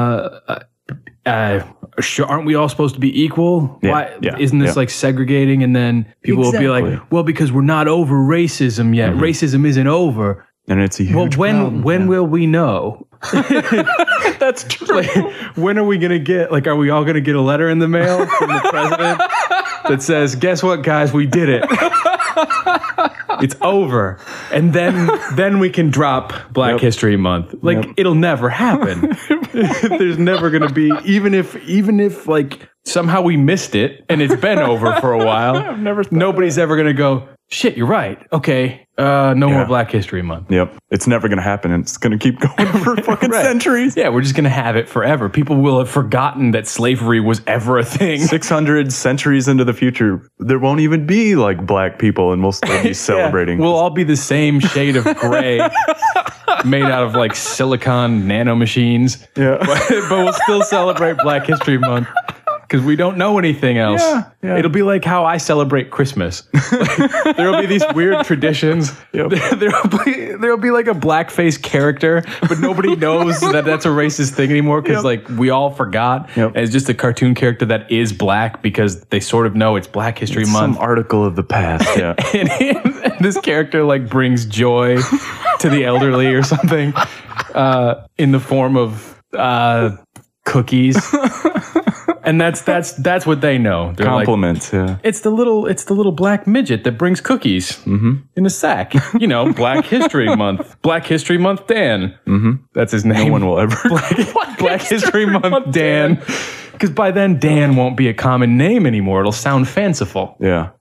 Sure, aren't we all supposed to be equal? Why isn't this like segregating? And then people will be like, well, because we're not over racism yet. Mm-hmm. Racism isn't over. And it's a huge problem. When will we know? That's true. Like, when are we going to get, are we all going to get a letter in the mail from the president that says, guess what, guys, we did it. It's over. And then we can drop Black History Month. It'll never happen. There's never going to be, even if somehow we missed it and it's been over for a while, nobody's ever going to go, shit, you're right. Okay. No more Black History Month. Yep. It's never going to happen. And it's going to keep going for fucking centuries. Yeah, we're just going to have it forever. People will have forgotten that slavery was ever a thing. 600 centuries into the future, there won't even be like black people and we'll still be celebrating. We'll all be the same shade of gray made out of like silicon nano machines. Yeah. But we'll still celebrate Black History Month. Because we don't know anything else. Yeah. It'll be like how I celebrate Christmas. There'll be these weird traditions. Yep. There'll be like a blackface character, but nobody knows that that's a racist thing anymore because like we all forgot. Yep. And it's just a cartoon character that is black because they sort of know it's Black History Month. Some article of the past. Yeah. and this character like brings joy to the elderly or something in the form of cookies. And that's what they know. They're compliments, like, It's the little black midget that brings cookies in a sack. You know, Black History Month. Black History Month Dan. That's his name. No one will ever. Black History Month Dan. Because by then, Dan won't be a common name anymore. It'll sound fanciful. Yeah.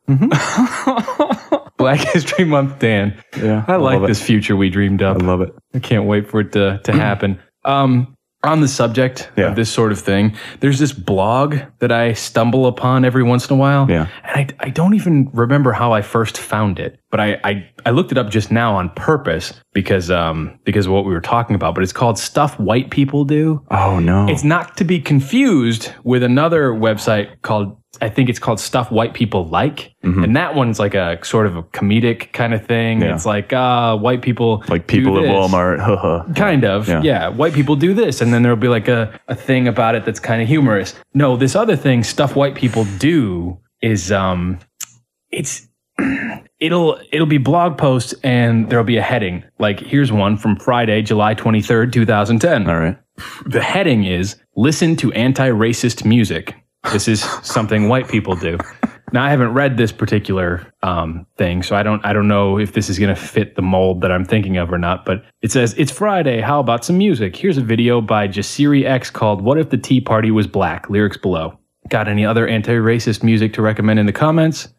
Black History Month Dan. Yeah. I like this future we dreamed up. I love it. I can't wait for it to happen. On the subject of this sort of thing, there's this blog that I stumble upon every once in a while. Yeah. And I don't even remember how I first found it, but I looked it up just now on purpose because of what we were talking about, but it's called Stuff White People Do. Oh, no. It's not to be confused with another website called, I think it's called Stuff White People Like. And that one's like a sort of a comedic kind of thing. Yeah. It's like, white people like people at Walmart. Kind of. Yeah. White people do this. And then there'll be like a thing about it that's kind of humorous. No, this other thing, Stuff White People Do, is it'll be blog posts and there'll be a heading. Like here's one from Friday, July 23rd, 2010. All right. The heading is Listen to Anti-Racist Music. This is something white people do. Now, I haven't read this particular thing, so I don't know if this is going to fit the mold that I'm thinking of or not. But it says, it's Friday. How about some music? Here's a video by Jasiri X called What If the Tea Party Was Black? Lyrics below. Got any other anti-racist music to recommend in the comments?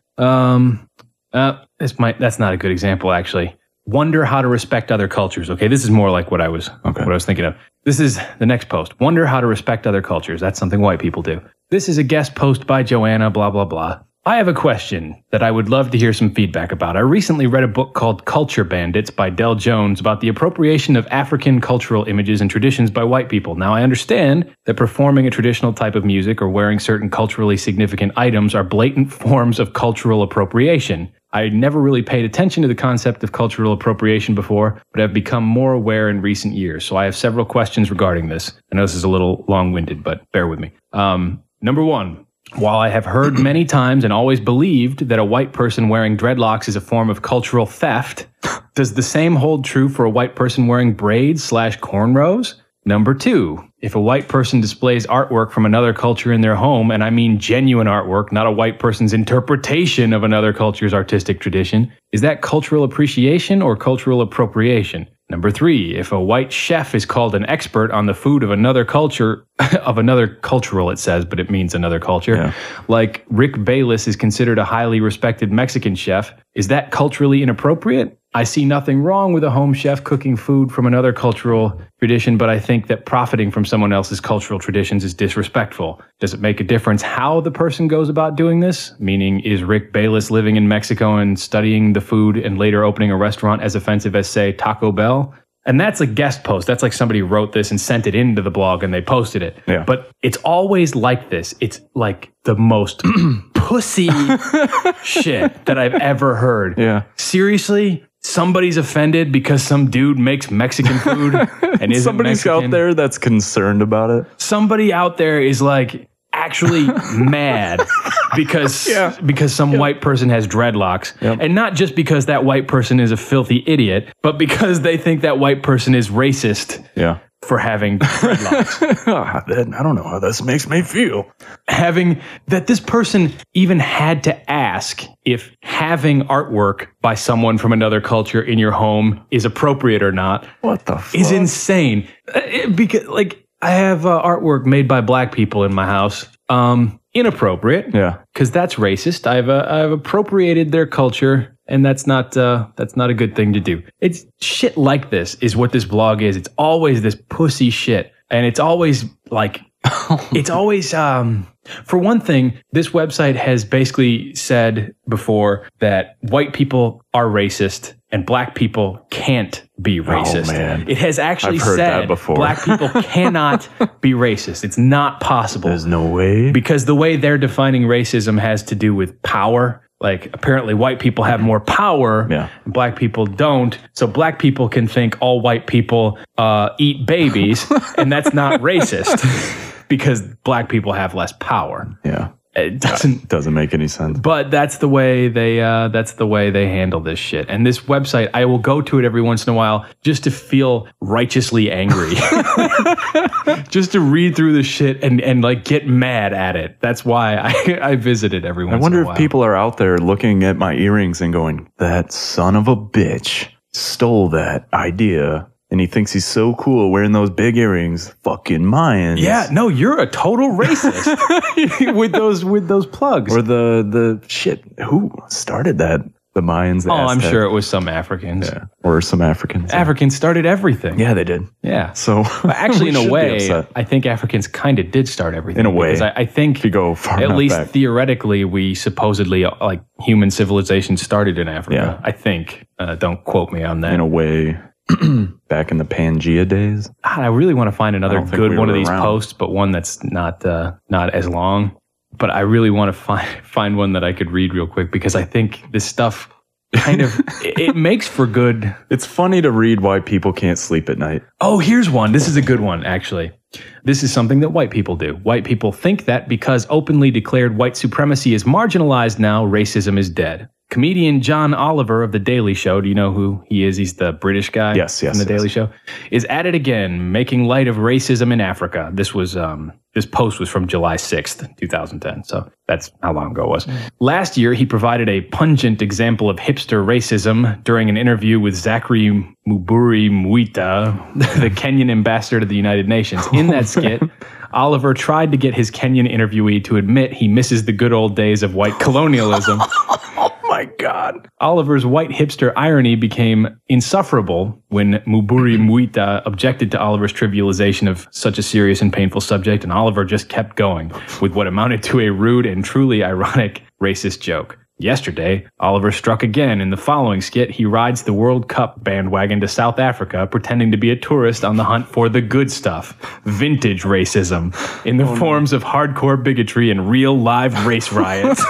That's not a good example, actually. Wonder how to respect other cultures. Okay, this is more like what I was thinking of. This is the next post. Wonder how to respect other cultures. That's something white people do. This is a guest post by Joanna, blah, blah, blah. I have a question that I would love to hear some feedback about. I recently read a book called Culture Bandits by Del Jones about the appropriation of African cultural images and traditions by white people. Now, I understand that performing a traditional type of music or wearing certain culturally significant items are blatant forms of cultural appropriation. I never really paid attention to the concept of cultural appropriation before, but have become more aware in recent years. So I have several questions regarding this. I know this is a little long-winded, but bear with me. Number one, while I have heard many times and always believed that a white person wearing dreadlocks is a form of cultural theft, does the same hold true for a white person wearing braids/cornrows? Number two, if a white person displays artwork from another culture in their home, and I mean genuine artwork, not a white person's interpretation of another culture's artistic tradition, is that cultural appreciation or cultural appropriation? Number three, if a white chef is called an expert on the food of another culture, of another cultural, it says, but it means another culture, like Rick Bayless is considered a highly respected Mexican chef, is that culturally inappropriate? I see nothing wrong with a home chef cooking food from another cultural tradition, but I think that profiting from someone else's cultural traditions is disrespectful. Does it make a difference how the person goes about doing this? Meaning, is Rick Bayless living in Mexico and studying the food and later opening a restaurant as offensive as, say, Taco Bell? And that's a guest post. That's like somebody wrote this and sent it into the blog and they posted it. Yeah. But it's always like this. It's like the most pussy shit that I've ever heard. Yeah. Seriously? Somebody's offended because some dude makes Mexican food and isn't Somebody's Mexican. out there that's concerned about it. Somebody out there is like actually mad because some white person has dreadlocks. And not just because that white person is a filthy idiot, but because they think that white person is racist. Yeah. For having dreadlocks. I don't know how this makes me feel. Having that this person even had to ask if having artwork by someone from another culture in your home is appropriate or not. What the fuck? Is insane. Because like I have artwork made by black people in my house. inappropriate. Yeah. Because that's racist. I've appropriated their culture, and that's not a good thing to do. It's shit like this is what this blog is. It's always this pussy shit, and it's always like, it's always for one thing, this website has basically said before that white people are racist and black people can't be racist. Oh, man. It has actually I've heard that said before. black people cannot be racist. It's not possible. There's no way. Because the way they're defining racism has to do with power. Like, apparently white people have more power, and black people don't. So black people can think all white people eat babies, and that's not racist because black people have less power. Yeah. It doesn't make any sense. But that's the way they handle this shit. And this website, I will go to it every once in a while just to feel righteously angry. Just to read through the shit and like get mad at it. That's why I visit it every once in a while. I wonder if people are out there looking at my earrings and going, that son of a bitch stole that idea. And he thinks he's so cool wearing those big earrings. Fucking Mayans. Yeah, no, you're a total racist with those plugs. Or the shit. Who started that? The Mayans. The I'm Aztecs. sure it was some Africans. Yeah. Or some Africans. Africans started everything. Yeah, they did. Yeah. So actually, in we a should be way, upset. I think Africans kind of did start everything. In a way. Because I think if you go far at enough least back. theoretically, we supposedly, like, human civilization started in Africa. Yeah. I think. Don't quote me on that. In a way. Back in the Pangea days. God, I really want to find another good one of these around. posts, but one that's not as long. But I really want to find one that I could read real quick because I think this stuff kind of it makes for good. It's funny to read why people can't sleep at night. Oh, here's one. This is a good one, actually. This is something that white people do. White people think that because openly declared white supremacy is marginalized now, racism is dead. Comedian John Oliver of The Daily Show, do you know who he is? He's the British guy from The Daily Show, is at it again, making light of racism in Africa. This was this post was from July 6th, 2010. So that's how long ago it was. Last year, he provided a pungent example of hipster racism during an interview with Zachary Muburi Mwita, the Kenyan ambassador to the United Nations. In that skit, Oliver tried to get his Kenyan interviewee to admit he misses the good old days of white colonialism. My God. Oliver's white hipster irony became insufferable when Muburi Mwita objected to Oliver's trivialization of such a serious and painful subject, and Oliver just kept going with what amounted to a rude and truly ironic racist joke. Yesterday, Oliver struck again. In the following skit, he rides the World Cup bandwagon to South Africa, pretending to be a tourist on the hunt for the good stuff, vintage racism, in the forms of hardcore bigotry and real live race riots.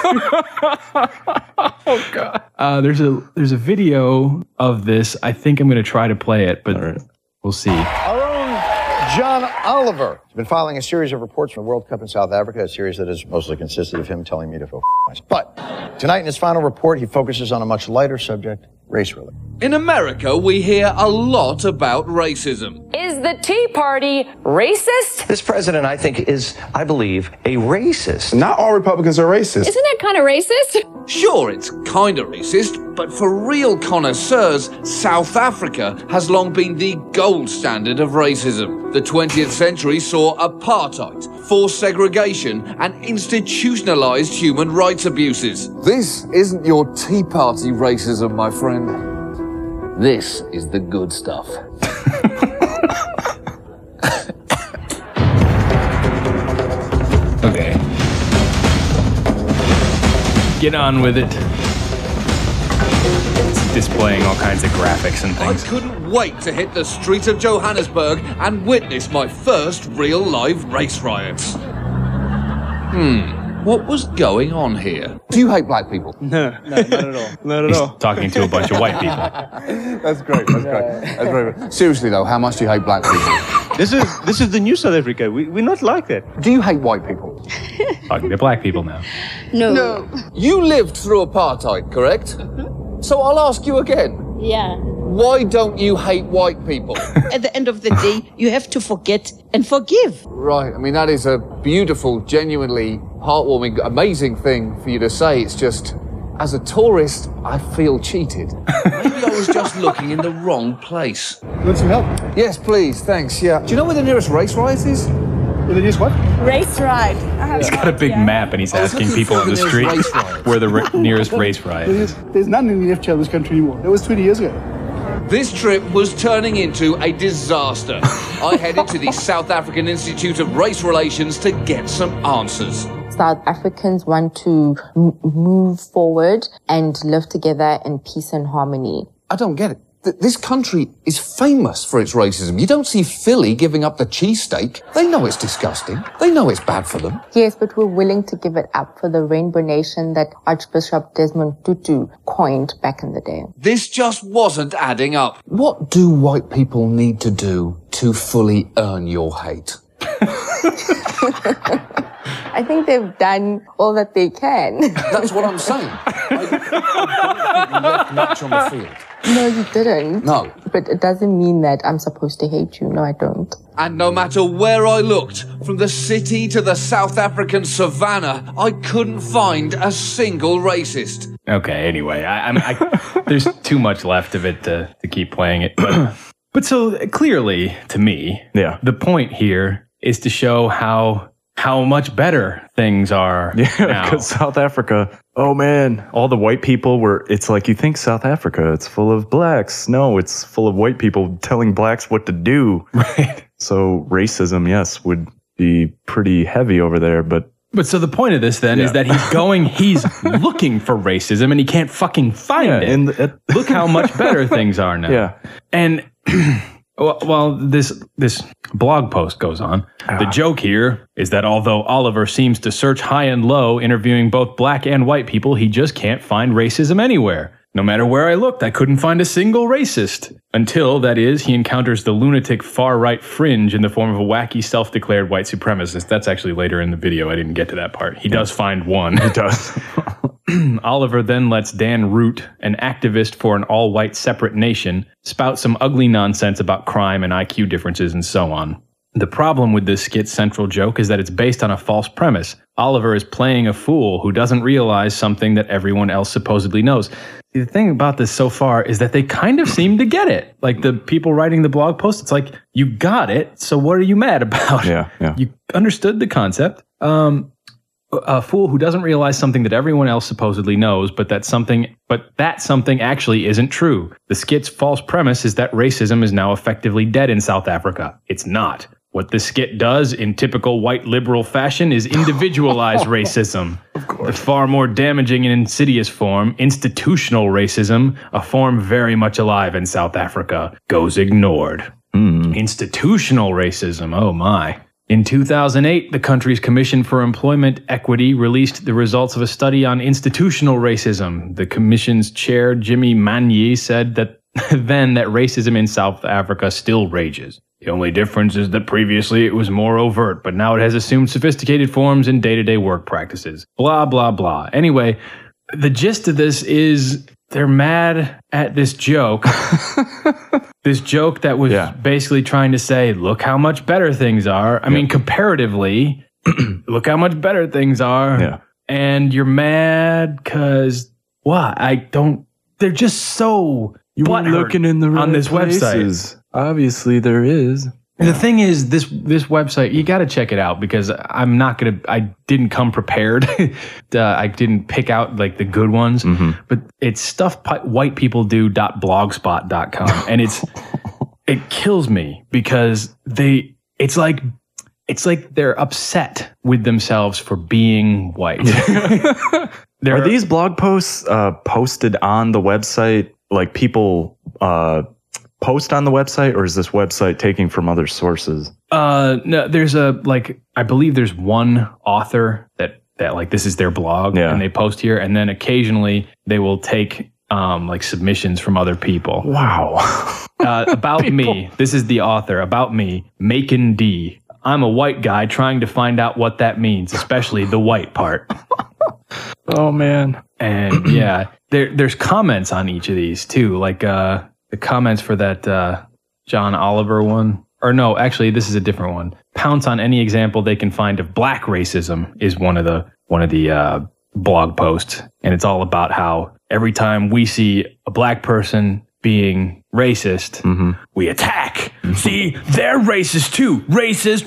Oh God! There's a video of this. I think I'm going to try to play it, but we'll see. Our own John Oliver has been filing a series of reports from the World Cup in South Africa, a series that has mostly consisted of him telling me to go myself. But tonight in his final report, he focuses on a much lighter subject, race relief. In America, we hear a lot about racism. Is the Tea Party racist? This president, I think, is, I believe, a racist. Not all Republicans are racist. Isn't that kind of racist? Sure, it's kind of racist, but for real connoisseurs, South Africa has long been the gold standard of racism. The 20th century saw apartheid, forced segregation, and institutionalized human rights abuses. This isn't your Tea Party racism, my friend. This is the good stuff. Okay. Get on with it. It's displaying all kinds of graphics and I things. couldn't wait to hit the streets of Johannesburg and witness my first real live race riots. What was going on here? Do you hate black people? No, not at all. Not at He's all. talking to a bunch of white people. That's great. That's great. That's very. Seriously though, how much do you hate black people? This is the new South Africa. We're not like that. Do you hate white people? Talking to black people now. No. You lived through apartheid, correct? So I'll ask you again. Yeah. Why don't you hate white people? At the end of the day, you have to forget and forgive. Right. I mean, that is a beautiful, genuinely heartwarming, amazing thing for you to say. It's just, as a tourist, I feel cheated. Maybe I was just looking in the wrong place. Want some help? Yes, please. Thanks. Yeah. Do you know where the nearest race riot is? And then he's what? Race ride. He's got a big map and he's asking people on the street where the nearest race ride is. There's none in the FGL in this country anymore. That was 20 years ago. This trip was turning into a disaster. I headed to the South African Institute of Race Relations to get some answers. South Africans want to move forward and live together in peace and harmony. I don't get it. This country is famous for its racism. You don't see Philly giving up the cheesesteak. They know it's disgusting. They know it's bad for them. Yes, but we're willing to give it up for the Rainbow Nation that Archbishop Desmond Tutu coined back in the day. This just wasn't adding up. What do white people need to do to fully earn your hate? I think they've done all that they can. That's what I'm saying. I don't think you left much on the field. No, you didn't. No. But it doesn't mean that I'm supposed to hate you. No, I don't. And no matter where I looked, from the city to the South African savannah, I couldn't find a single racist. Okay, anyway, there's too much left of it to keep playing it. But so clearly, to me, the point here is to show how much better things are now. Because South Africa, oh man, all the white people it's like you think South Africa, it's full of blacks. No, it's full of white people telling blacks what to do. Right. So racism, yes, would be pretty heavy over there, But so the point of this then is that he's looking for racism and he can't fucking find it. And look how much better things are now. Yeah. And while this blog post goes on, the joke here is that although Oliver seems to search high and low, interviewing both black and white people, he just can't find racism anywhere. No matter where I looked, I couldn't find a single racist. Until, that is, he encounters the lunatic far-right fringe in the form of a wacky self-declared white supremacist. That's actually later in the video. I didn't get to that part. He does find one. He does. Oliver then lets Dan Root, an activist for an all-white separate nation, spout some ugly nonsense about crime and IQ differences and so on. The problem with this skit's central joke is that it's based on a false premise. Oliver is playing a fool who doesn't realize something that everyone else supposedly knows. The thing about this so far is that they kind of seem to get it. Like the people writing the blog post, it's like, you got it, so what are you mad about? Yeah. You understood the concept. A fool who doesn't realize something that everyone else supposedly knows, but that something actually isn't true. The skit's false premise is that racism is now effectively dead in South Africa. It's not. What the skit does in typical white liberal fashion is individualize racism. Of course. The far more damaging and insidious form, institutional racism, a form very much alive in South Africa, goes ignored. Institutional racism, oh my. In 2008, the country's Commission for Employment Equity released the results of a study on institutional racism. The commission's chair, Jimmy Manyi, said that then that racism in South Africa still rages. The only difference is that previously it was more overt, but now it has assumed sophisticated forms in day-to-day work practices. Blah, blah, blah. Anyway, the gist of this is they're mad at this joke. This joke that was basically trying to say, look how much better things are. I mean, comparatively, look how much better things are. Yeah. And you're mad because, what? They're just so you weren't looking in the right on this places. Website. Obviously there is. The thing is, this website, you got to check it out because I didn't come prepared. I didn't pick out like the good ones, but it's stuff whitepeopledo.blogspot.com. And it kills me because it's like they're upset with themselves for being white. Are these blog posts posted on the website? Like people post on the website, or is this website taking from other sources? No, there's I believe there's one author that like this is their blog and they post here, and then occasionally they will take like submissions from other people. Wow. About me. This is the author. About me, Macon D. I'm a white guy trying to find out what that means, especially the white part. Oh man. And yeah, there's comments on each of these too, like the comments for that John Oliver one. Or no, actually, this is a different one. Pounce on any example they can find of black racism is one of the blog posts. And it's all about how every time we see a black person being racist, we attack. See, they're racist too. Racist.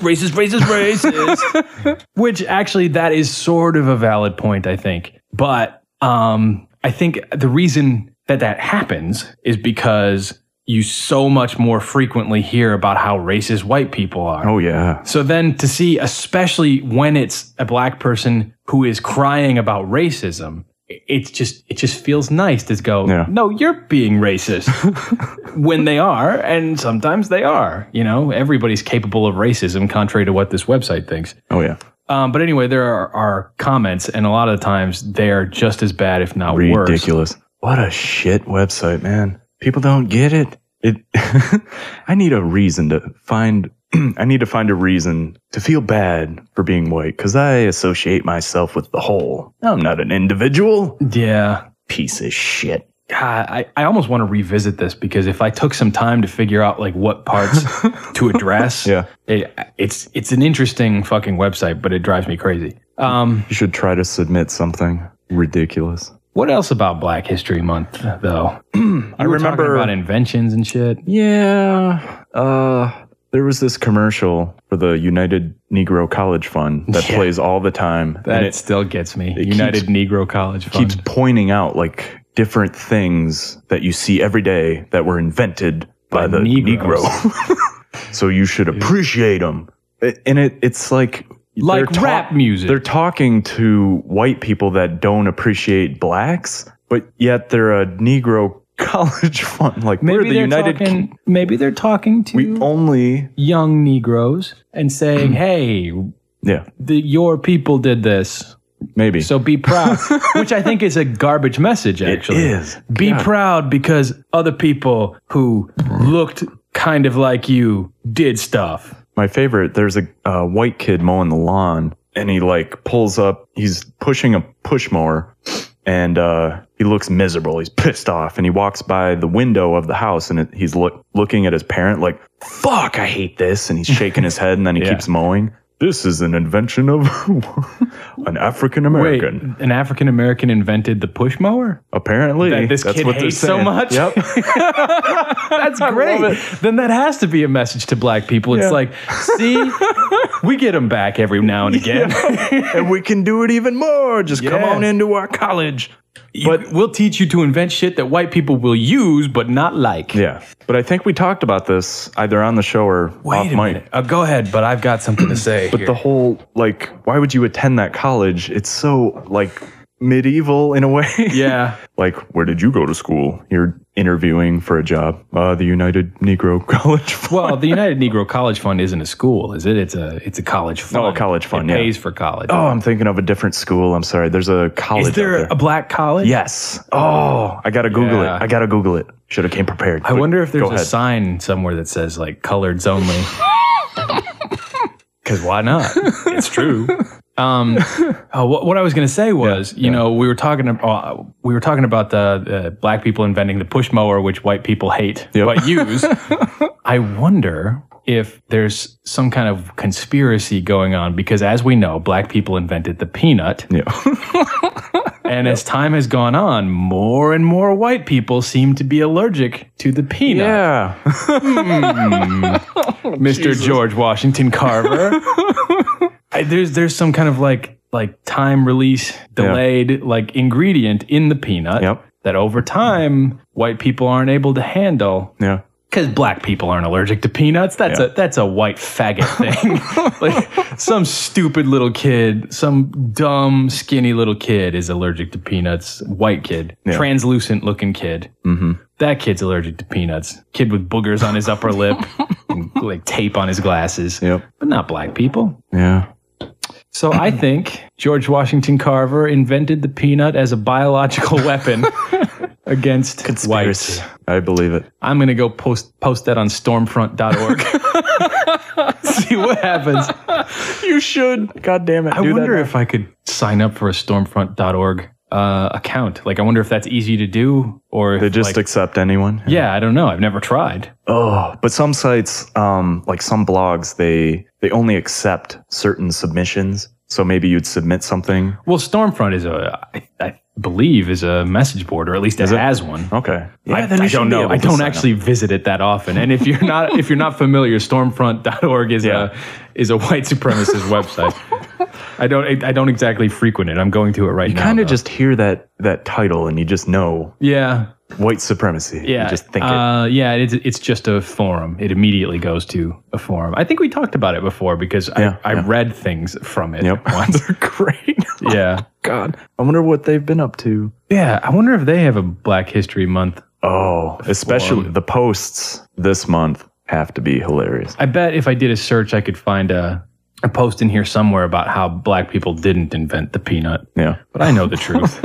Which actually, that is sort of a valid point, I think. But I think the reason that happens is because you so much more frequently hear about how racist white people are. Oh, yeah. So then to see, especially when it's a black person who is crying about racism, it just feels nice to go, no, you're being racist when they are. And sometimes they are, everybody's capable of racism, contrary to what this website thinks. Oh, yeah. But anyway, there are comments, and a lot of the times they are just as bad, if not worse. Ridiculous. What a shit website, man. People don't get it. I need a reason to find a reason to feel bad for being white, because I associate myself with the whole. I'm not an individual. Yeah. Piece of shit. God, I almost want to revisit this, because if I took some time to figure out like what parts to address, it's an interesting fucking website, but it drives me crazy. You should try to submit something ridiculous. What else about Black History Month, though? I remember about inventions and shit. Yeah. There was this commercial for the United Negro College Fund that plays all the time. That and it still gets me. United Negro College Fund. Keeps pointing out like different things that you see every day that were invented by the Negro. So you should appreciate them. And it's like rap music. They're talking to white people that don't appreciate blacks, but yet they're a Negro College Fund. Like, maybe we're the United. Maybe they're talking to young Negroes and saying, "Hey, your people did this. Maybe. So be proud." Which I think is a garbage message. Actually, it is. Be proud because other people who looked kind of like you did stuff. My favorite, there's a white kid mowing the lawn, and he like pulls up, he's pushing a push mower, and he looks miserable. He's pissed off, and he walks by the window of the house, and he's looking at his parent like, fuck, I hate this. And he's shaking his head, and then he keeps mowing. This is an invention of an African-American. Wait, an African-American invented the push mower? Apparently. That this kid hates so much? Yep. That's great. Then that has to be a message to black people. It's like, see, we get them back every now and again. And we can do it even more. Just come on into our college. But we'll teach you to invent shit that white people will use but not like. Yeah. But I think we talked about this either on the show or off mic. Go ahead, but I've got something to say. But the whole, like, why would you attend that college? It's so, like, medieval in a way. Yeah. Like, where did you go to school? You're interviewing for a job. The United Negro College Fund. Well, the United Negro College Fund isn't a school, is it? It's a college fund. Oh, a college fund, It pays for college. Oh, I'm thinking of a different school. I'm sorry. There's a college. Is there a black college? Yes. Oh, I gotta Google it. Should have came prepared. I wonder if there's a sign somewhere that says like coloreds only. Because why not? It's true. What I was going to say was, you know, we were talking about the black people inventing the push mower, which white people hate but use. I wonder if there's some kind of conspiracy going on, because as we know, black people invented the peanut. Yeah. And as time has gone on, more and more white people seem to be allergic to the peanut. Yeah. Mr. George Washington Carver. There's some kind of like time release delayed like ingredient in the peanut that over time white people aren't able to handle. Yeah. Because black people aren't allergic to peanuts. That's a white faggot thing. Like some stupid little kid, some dumb, skinny little kid is allergic to peanuts. White kid, translucent looking kid. Mm-hmm. That kid's allergic to peanuts. Kid with boogers on his upper lip, and, like tape on his glasses. Yep. But not black people. Yeah. So I think George Washington Carver invented the peanut as a biological weapon against conspiracy. Whites. I believe it. I'm going to go post that on stormfront.org. See what happens. You should. God damn it. I wonder if I could sign up for a stormfront.org account. Like, I wonder if that's easy to do, or if they just accept anyone. Yeah, I don't know. I've never tried. Oh, but some sites, like some blogs, they only accept certain submissions. So maybe you'd submit something. Well, Stormfront is believe is a message board, or at least it has one. Okay. Yeah, I then you should don't be know. able I to don't sign actually visit it that often. And if you're not familiar, Stormfront.org is a white supremacist website. I don't exactly frequent it. I'm going to it right now. You kind of just hear that title and you just know. Yeah. White supremacy. Yeah. You just think it. Yeah, it's just a forum. It immediately goes to a forum. I think we talked about it before because I read things from it once. They're great. Yeah. God. I wonder what they've been up to. Yeah. I wonder if they have a Black History Month. Oh, especially the posts this month have to be hilarious. I bet if I did a search, I could find a post in here somewhere about how black people didn't invent the peanut. Yeah. But I know the truth.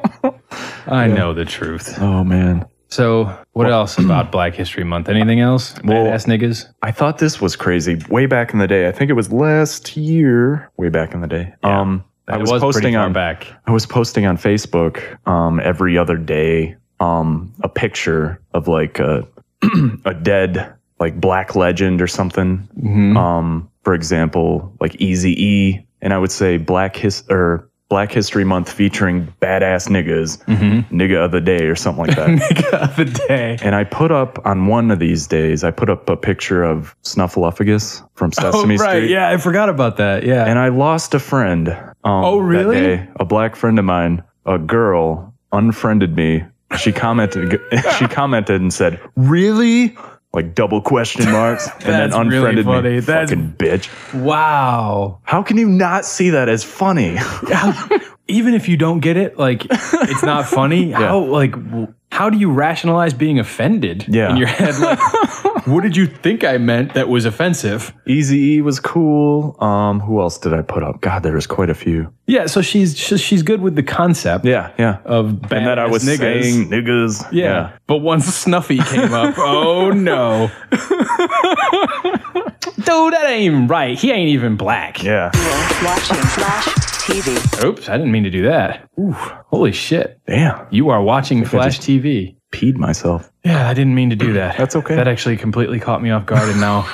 I know the truth. Oh, man. So what else about Black History Month? Anything else? Badass niggas? I thought this was crazy. Way back in the day. I think it was last year. Way back in the day. Yeah, I was posting on back. I was posting on Facebook every other day a picture of like a dead like black legend or something. Mm-hmm. For example, like Eazy-E, and I would say Black History Month featuring badass niggas, nigga of the day or something like that. Nigga of the day. And I put up on one of these days, I put up a picture of Snuffleupagus from Sesame Street. Yeah, I forgot about that. Yeah. And I lost a friend. Oh, really? That day. A black friend of mine, a girl, unfriended me. She commented and said, "Really?" Like double question marks, and then unfriended really me. That's fucking bitch. Wow. How can you not see that as funny? Even if you don't get it, like it's not funny. How do you rationalize being offended in your head? Like, what did you think I meant that was offensive? Eazy-E was cool. Who else did I put up? God, there was quite a few. Yeah, so she's good with the concept. Yeah. Of and that I was niggas. saying niggas. Yeah. But once Snuffy came up, oh no. Dude, that ain't even right. He ain't even black. Yeah. Watching Flash TV. Oops, I didn't mean to do that. Ooh, holy shit. Damn. You are watching Flash TV. Peed myself. Yeah, I didn't mean to do that. That's okay. That actually completely caught me off guard, and now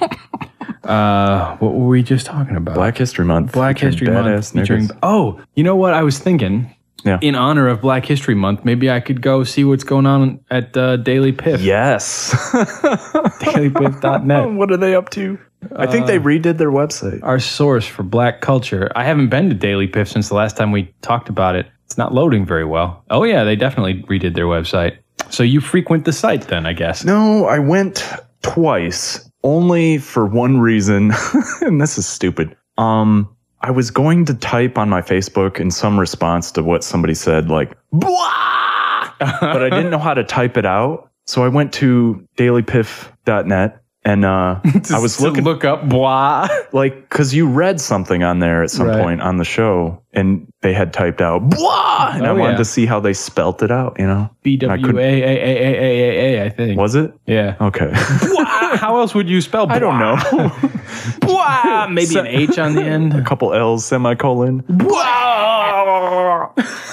what were we just talking about? Black History Month. Black History Month featuring. Oh, you know what I was thinking? Yeah. In honor of Black History Month, maybe I could go see what's going on at Daily Piff. Yes. DailyPiff.net. What are they up to? I think they redid their website. Our source for black culture. I haven't been to Daily Piff since the last time we talked about it. It's not loading very well. Oh yeah, they definitely redid their website. So you frequent the site then, I guess. No, I went twice, only for one reason, and this is stupid. I was going to type on my Facebook in some response to what somebody said, like, blah! But I didn't know how to type it out. So I went to dailypiff.net and I was looking. Look up blah. Like, because you read something on there at some point on the show and they had typed out blah! And I wanted to see how they spelt it out, you know? BWAAAAAA, I think. Was it? Yeah. Okay. How else would you spell blah? I don't know. Blah! Maybe an H on the end. A couple L's, semicolon. Blah!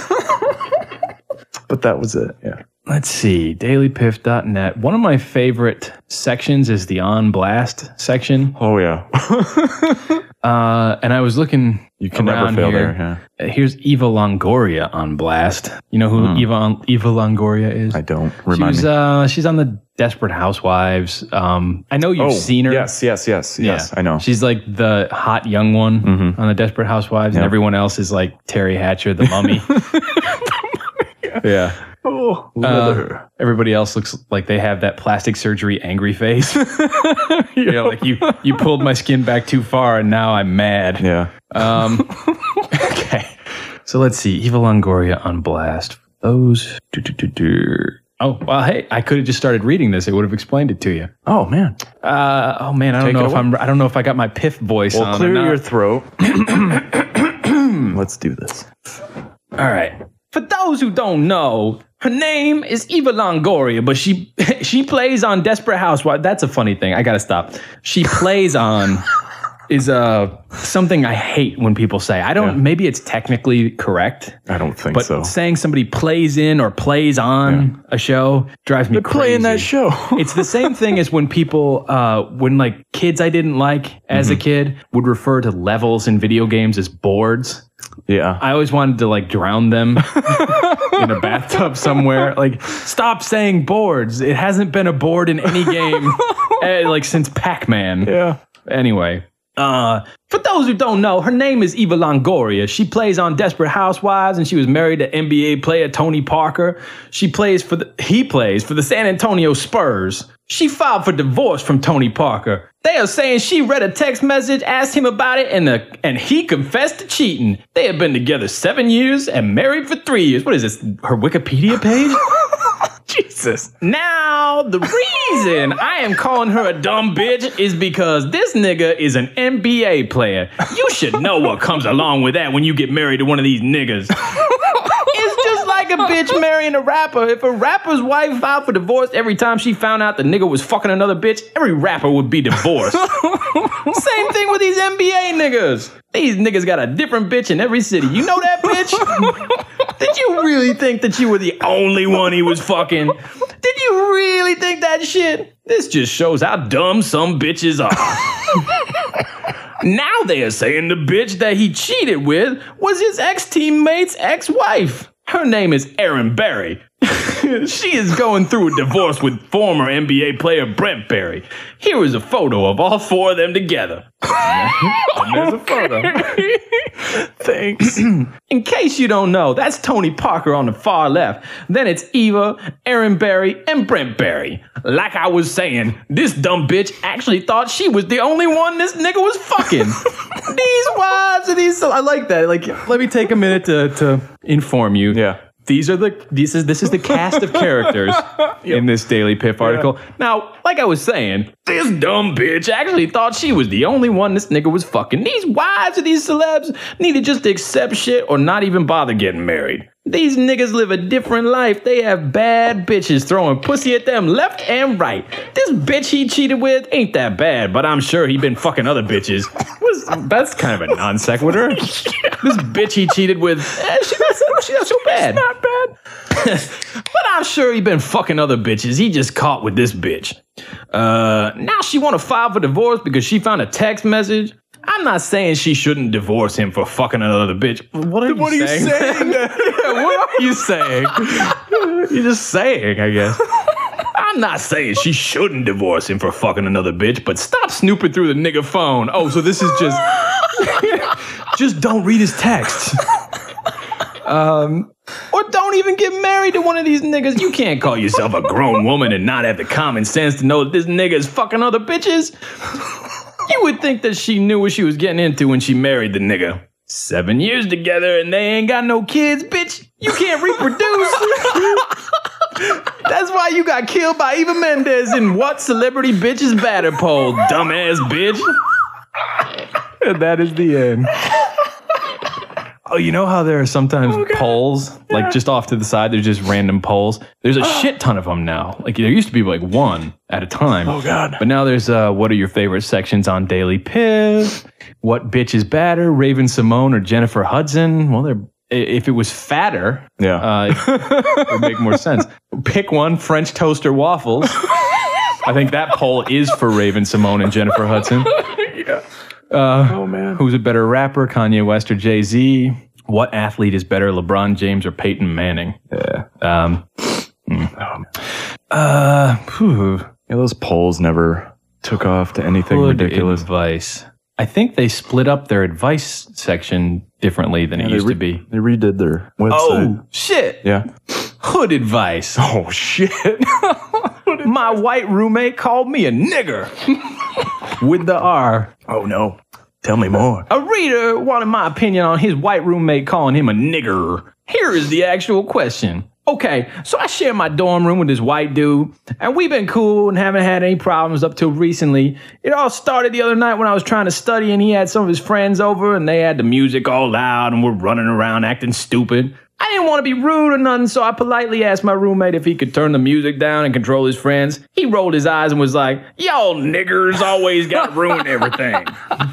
But that was it, yeah. Let's see, dailypiff.net. One of my favorite sections is the On Blast section. Oh, yeah. And I was looking. You can never fail here. there, yeah. Here's Eva Longoria on Blast. You know who Eva Longoria is? I don't. Remind me. She's on the Desperate Housewives. I know you've seen her. Yes, I know. She's like the hot young one on the Desperate Housewives, and everyone else is like Terry Hatcher, the mummy. Yeah. Oh, everybody else looks like they have that plastic surgery angry face. You're like, you pulled my skin back too far and now I'm mad. Yeah. Okay. So let's see. Eva Longoria on Blast. Those. Oh, well, hey, I could have just started reading this. It would have explained it to you. Oh, man. I don't know if I got my Piff voice on. Well, clear your throat. Let's do this. All right. For those who don't know, her name is Eva Longoria, but she plays on Desperate Housewives. That's a funny thing. I gotta stop. She plays on. is something I hate when people say. I don't. Maybe it's technically correct. I don't think so. But saying somebody plays in or plays on a show drives me crazy. Playing that show. It's the same thing as when people, when like kids I didn't like as a kid would refer to levels in video games as boards. Yeah. I always wanted to like drown them in a bathtub somewhere. Like, stop saying boards. It hasn't been a board in any game like since Pac-Man. Yeah. Anyway. For those who don't know, her name is Eva Longoria. She plays on Desperate Housewives, and she was married to NBA player Tony Parker. He plays for the San Antonio Spurs. She filed for divorce from Tony Parker. They are saying she read a text message, asked him about it, and he confessed to cheating. They have been together 7 years and married for 3 years. What is this, her Wikipedia page? Jesus. Now, the reason I am calling her a dumb bitch is because this nigga is an NBA player. You should know what comes along with that when you get married to one of these niggas. It's just like a bitch marrying a rapper. If a rapper's wife filed for divorce every time she found out the nigga was fucking another bitch, every rapper would be divorced. Same thing with these NBA niggas. These niggas got a different bitch in every city. You know that bitch? Did you really think that you were the only one he was fucking? Did you really think that shit? This just shows how dumb some bitches are. Now they are saying the bitch that he cheated with was his ex-teammate's ex-wife. Her name is Erin Berry. She is going through a divorce with former NBA player Brent Berry. Here is a photo of all four of them together. And there's a photo. Thanks. In case you don't know, that's Tony Parker on the far left. Then it's Eva, Erin Berry, and Brent Berry. Like I was saying, this dumb bitch actually thought she was the only one this nigga was fucking. These wives and these... I like that. Like, let me take a minute to inform you. Yeah. This is the cast of characters in this Daily Piff article. Yeah. Now, like I was saying, this dumb bitch actually thought she was the only one this nigga was fucking. These wives of these celebs need to just accept shit or not even bother getting married. These niggas live a different life. They have bad bitches throwing pussy at them left and right. This bitch he cheated with ain't that bad, but I'm sure he been fucking other bitches. That's kind of a non sequitur. This bitch he cheated with, she's not so bad. It's not bad. But I'm sure he been fucking other bitches. He just caught with this bitch. Now she want to file for divorce because she found a text message. I'm not saying she shouldn't divorce him for fucking another bitch. What are you saying? What are you saying? You're just saying, I guess. I'm not saying she shouldn't divorce him for fucking another bitch, but stop snooping through the nigga phone. Oh, so this is just don't read his texts. Or don't even get married to one of these niggas. You can't call yourself a grown woman and not have the common sense to know that this nigga is fucking other bitches. You would think that she knew what she was getting into when she married the nigga. 7 years together and they ain't got no kids, bitch. You can't reproduce. That's why you got killed by Eva Mendes in What Celebrity Bitches Batter poll, dumbass bitch. And that is the end. Oh, you know how there are sometimes polls, like just off to the side, there's just random polls. There's a shit ton of them now. Like there used to be like one at a time. Oh, God. But now there's what are your favorite sections on Daily Piff? What bitch is batter? Raven Simone or Jennifer Hudson? Well, if it was fatter, it would make more sense. Pick one, French toast or waffles. I think that poll is for Raven Simone and Jennifer Hudson. Yeah. Oh, man. Who's a better rapper, Kanye West or Jay-Z? What athlete is better, LeBron James or Peyton Manning? Yeah. Those polls never took off to anything ridiculous. Advice. I think they split up their advice section differently than it used to be. They redid their website. Oh, shit. Yeah. Hood advice. Oh, shit. My white roommate called me a nigger. With the R. Oh, no. Tell me more. A reader wanted my opinion on his white roommate calling him a nigger. Here is the actual question. Okay, so I share my dorm room with this white dude, and we've been cool and haven't had any problems up till recently. It all started the other night when I was trying to study, and he had some of his friends over, and they had the music all loud, and we're running around acting stupid. I didn't want to be rude or nothing, so I politely asked my roommate if he could turn the music down and control his friends. He rolled his eyes and was like, y'all niggers always got to ruin everything.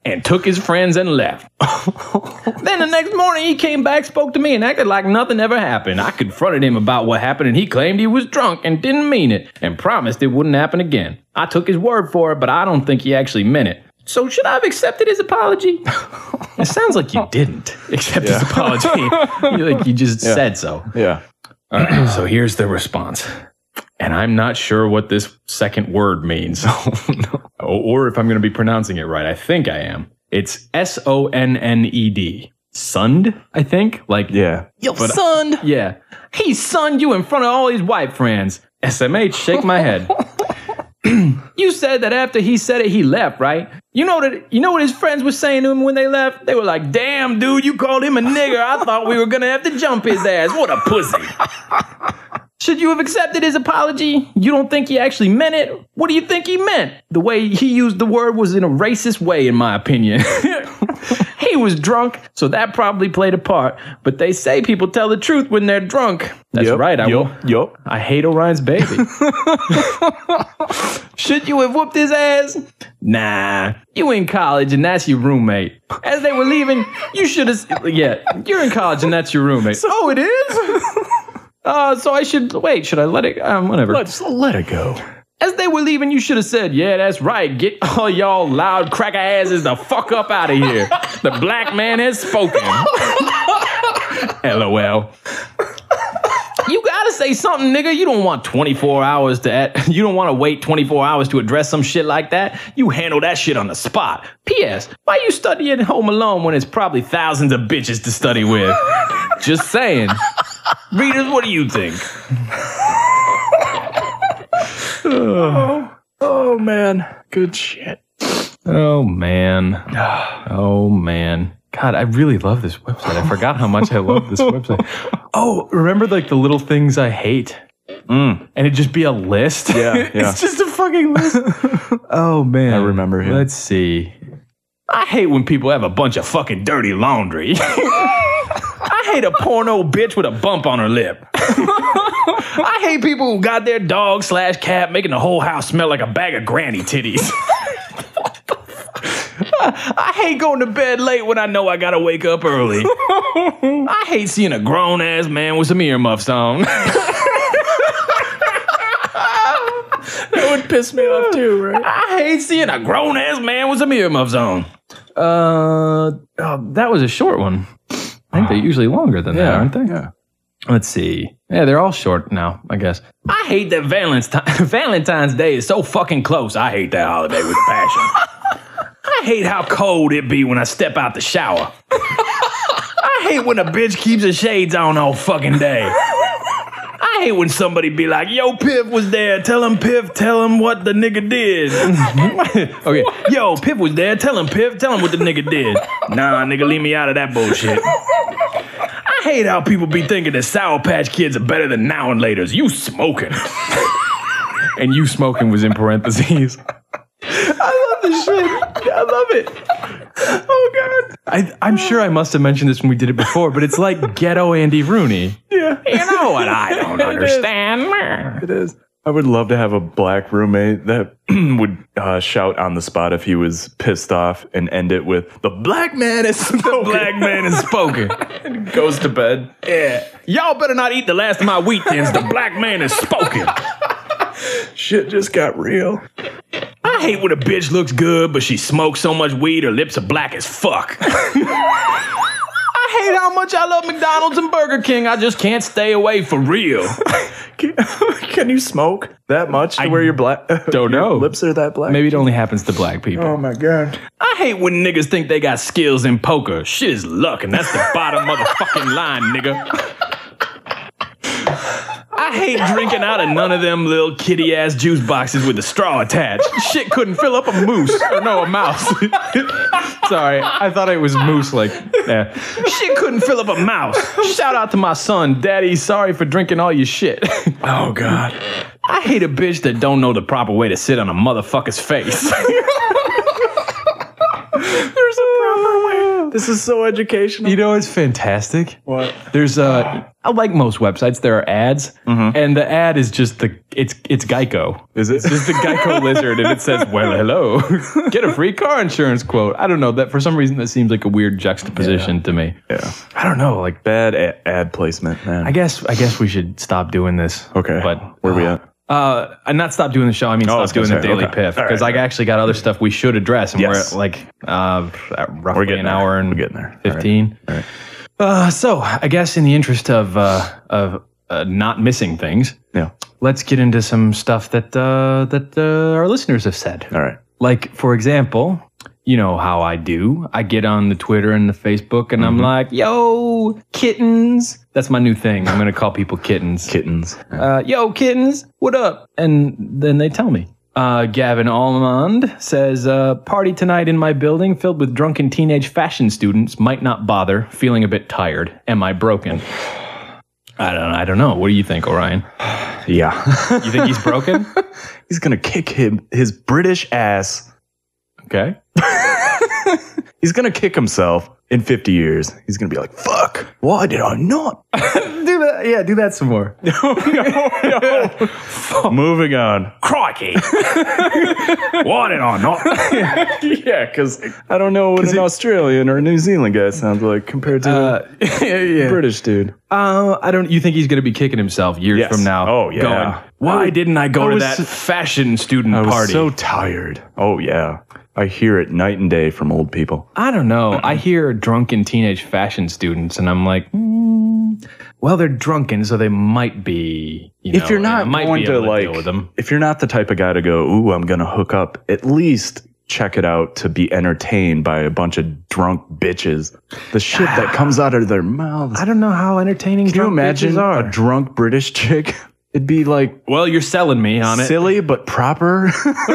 and took his friends and left. Then the next morning he came back, spoke to me, and acted like nothing ever happened. I confronted him about what happened, and he claimed he was drunk and didn't mean it, and promised it wouldn't happen again. I took his word for it, but I don't think he actually meant it. So should I have accepted his apology? It sounds like you didn't accept his apology. You just said so. Yeah. All right, so here's the response. And I'm not sure what this second word means. Or if I'm going to be pronouncing it right. I think I am. It's SONNED. Sunned, I think? Like, yeah. Yo, sunned. Yeah. He sunned you in front of all his white friends. SMH, shake my head. You said that after he said it, he left, right? You know what his friends were saying to him when they left? They were like, damn, dude, you called him a nigger. I thought we were going to have to jump his ass. What a pussy. Should you have accepted his apology? You don't think he actually meant it? What do you think he meant? The way he used the word was in a racist way, in my opinion. He was drunk, so that probably played a part. But they say people tell the truth when they're drunk. That's right. I hate Orion's baby. Should you have whooped his ass? Nah, you in college and that's your roommate. As they were leaving, you should have... Yeah, you're in college and that's your roommate. Oh, it is? So I should... Wait, should I let it... whatever. Let's let it go. As they were leaving, you should have said, yeah, that's right. Get all y'all loud cracker asses the fuck up out of here. The black man has spoken. LOL. You gotta say something, nigga. You don't want 24 hours you don't want to wait 24 hours to address some shit like that. You handle that shit on the spot. P.S. Why you studying Home Alone when it's probably thousands of bitches to study with? Just saying. Readers, what do you think? Oh man, good shit. Oh man. God, I really love this website. I forgot how much I love this website. Oh, remember like the little things I hate? And it'd just be a list? Yeah. It's just a fucking list. Oh man. I remember him. Let's see. I hate when people have a bunch of fucking dirty laundry. I hate a porno bitch with a bump on her lip. I hate people who got their dog/cat making the whole house smell like a bag of granny titties. I hate going to bed late when I know I gotta wake up early. I hate seeing a grown-ass man with some earmuffs on. That would piss me off too, right? I hate seeing a grown-ass man with some earmuffs on. That was a short one. I think they're usually longer than that, aren't they? Yeah. Let's see. Yeah, they're all short now, I guess. I hate that Valentine's Day is so fucking close. I hate that holiday with a passion. I hate how cold it be when I step out the shower. I hate when a bitch keeps her shades on all fucking day. I hate when somebody be like, yo, Piff was there. Tell him what the nigga did. Okay, yo, Piff was there. Tell him what the nigga did. Nah, nigga, leave me out of that bullshit. I hate how people be thinking that Sour Patch Kids are better than Now and Laters. You smoking. And you smoking was in parentheses. I love this shit. I love it. Oh, God. I'm sure I must have mentioned this when we did it before, but it's like ghetto Andy Rooney. Yeah. You know what I don't understand? It is. I would love to have a black roommate that would shout on the spot if he was pissed off and end it with, the black man is spoken. The black man is spoken. And goes to bed. Yeah. Y'all better not eat the last of my wheat thins. The black man is spoken. Shit just got real. I hate when a bitch looks good, but she smokes so much weed her lips are black as fuck. I hate how much I love McDonald's and Burger King. I just can't stay away for real. Can you smoke that much to where your don't know. Lips are that black? Maybe it only happens to black people. Oh my God. I hate when niggas think they got skills in poker. Shit is luck, and that's the bottom motherfucking line, nigga. I hate drinking out of none of them little kitty-ass juice boxes with the straw attached. Shit couldn't fill up a moose. Or no, a mouse. Sorry, I thought it was moose like that. Shit couldn't fill up a mouse. Shout out to my son. Daddy, sorry for drinking all your shit. Oh, God. I hate a bitch that don't know the proper way to sit on a motherfucker's face. There's a proper way. This is so educational. You know, it's fantastic. What? There's like most websites, there are ads, and the ad is just it's Geico. Is it? It's just the Geico lizard, and it says, "Well, hello, get a free car insurance quote." I don't know, that for some reason that seems like a weird juxtaposition to me. Yeah. I don't know, like Bad ad placement, man. I guess we should stop doing this. Okay. But where are we at? And not stop doing the show. I mean, stop doing the Daily Piff, because I actually got other stuff we should address, and we're at like roughly an hour and 15. All right. So I guess in the interest of not missing things, let's get into some stuff that our listeners have said. All right. Like, for example, you know how I do. I get on the Twitter and the Facebook, and I'm like, "Yo, kittens." That's my new thing. I'm going to call people kittens. Kittens. Yo, kittens, what up? And then they tell me. Gavin Almond says, party tonight in my building filled with drunken teenage fashion students. Might not bother. Feeling a bit tired. Am I broken? I don't know. What do you think, Orion? Yeah. You think he's broken? He's going to kick his British ass. Okay. He's going to kick himself in 50 years. He's going to be like, fuck, why did I not? Do that. Yeah, do that some more. No. Moving on. Crikey. Why did I not? Yeah, because I don't know what an Australian or a New Zealand guy sounds like compared to a British dude. You think he's going to be kicking himself years from now? Oh, yeah. Going, why didn't I go to that fashion student party? I was so tired. Oh, yeah. I hear it night and day from old people. I don't know. I hear drunken teenage fashion students, and I'm like, well, they're drunken, so they might be. If you're not going to like, if you're not the type of guy to go, ooh, I'm going to hook up, at least check it out to be entertained by a bunch of drunk bitches. The shit that comes out of their mouths. I don't know how entertaining drunk bitches are. A drunk British chick? It'd be like, well, you're selling me on it. Silly but proper.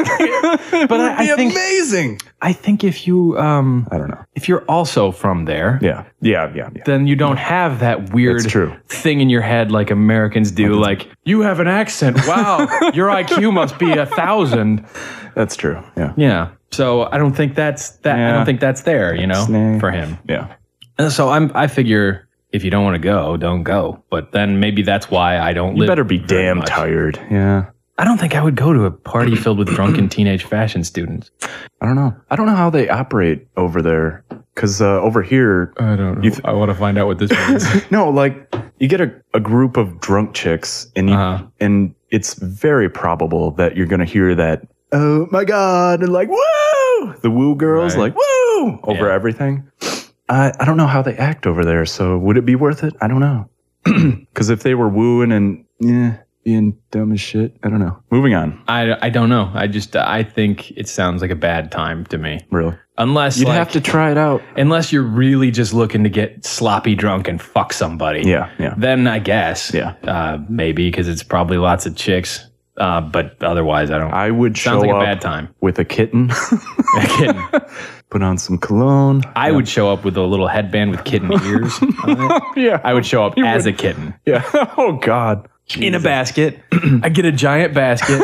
But I think amazing. I think if you I don't know. If you're also from there, yeah, then you don't have that weird thing in your head like Americans do. Like, you have an accent. Wow, your IQ must be 1,000. That's true. Yeah. Yeah. So I don't think that's that. I don't think that's there. You know, for him. Yeah. And so I figure. If you don't want to go, don't go. But then maybe that's why I don't live. You better be damn tired. Yeah. I don't think I would go to a party filled with drunken teenage fashion students. I don't know. I don't know how they operate over there. Because over here... I don't know. I want to find out what this means. No, like, you get a group of drunk chicks, and and it's very probable that you're going to hear that, oh my God, and like, woo! The woo girls, like, woo! Over everything. I don't know how they act over there, so would it be worth it? I don't know. Because if they were wooing and being dumb as shit, I don't know. Moving on. I don't know. I think it sounds like a bad time to me. Really? Unless you'd have to try it out. Unless you're really just looking to get sloppy drunk and fuck somebody. Yeah. Then I guess. Yeah. Maybe because it's probably lots of chicks. But otherwise, I don't. I would show sounds like up a bad time with a kitten. A kitten. Put on some cologne. I would show up with a little headband with kitten ears on it. Yeah. I would show up as a kitten. Yeah. Oh, God. Jesus. In a basket. I'd get a giant basket.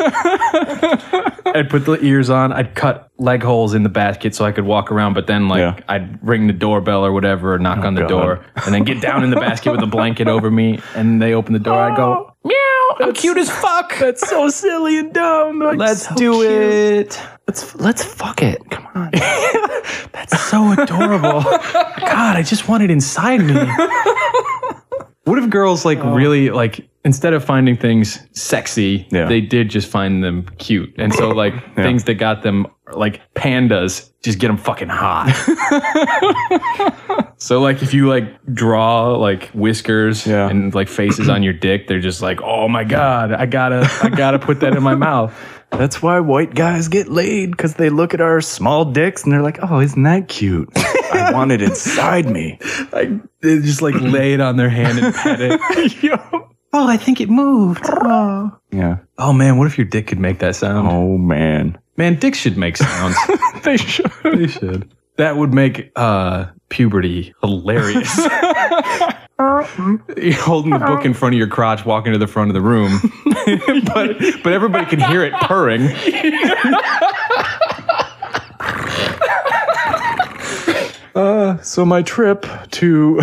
I'd put the ears on. I'd cut leg holes in the basket so I could walk around. But then, I'd ring the doorbell or whatever, or knock on the door, and then get down in the basket with a blanket over me. And they open the door. I'd go, meow. I'm cute as fuck. That's so silly and dumb. Like, let's do it. Let's fuck it. Come on. That's so adorable. God, I just want it inside me. What if girls really instead of finding things sexy, they did just find them cute, and so things that got them like pandas just get them fucking hot. So if you draw whiskers and faces on your dick, they're just like, oh my God, I gotta put that in my mouth. That's why white guys get laid, because they look at our small dicks and they're like, oh, isn't that cute? I want it inside me. They just lay it on their hand and pet it. Oh, I think it moved. Oh. Yeah. Oh man, what if your dick could make that sound? Oh man. Man, dicks should make sounds. They should. They should. That would make puberty hilarious. You're holding the book in front of your crotch, walking to the front of the room, but everybody can hear it purring. So my trip to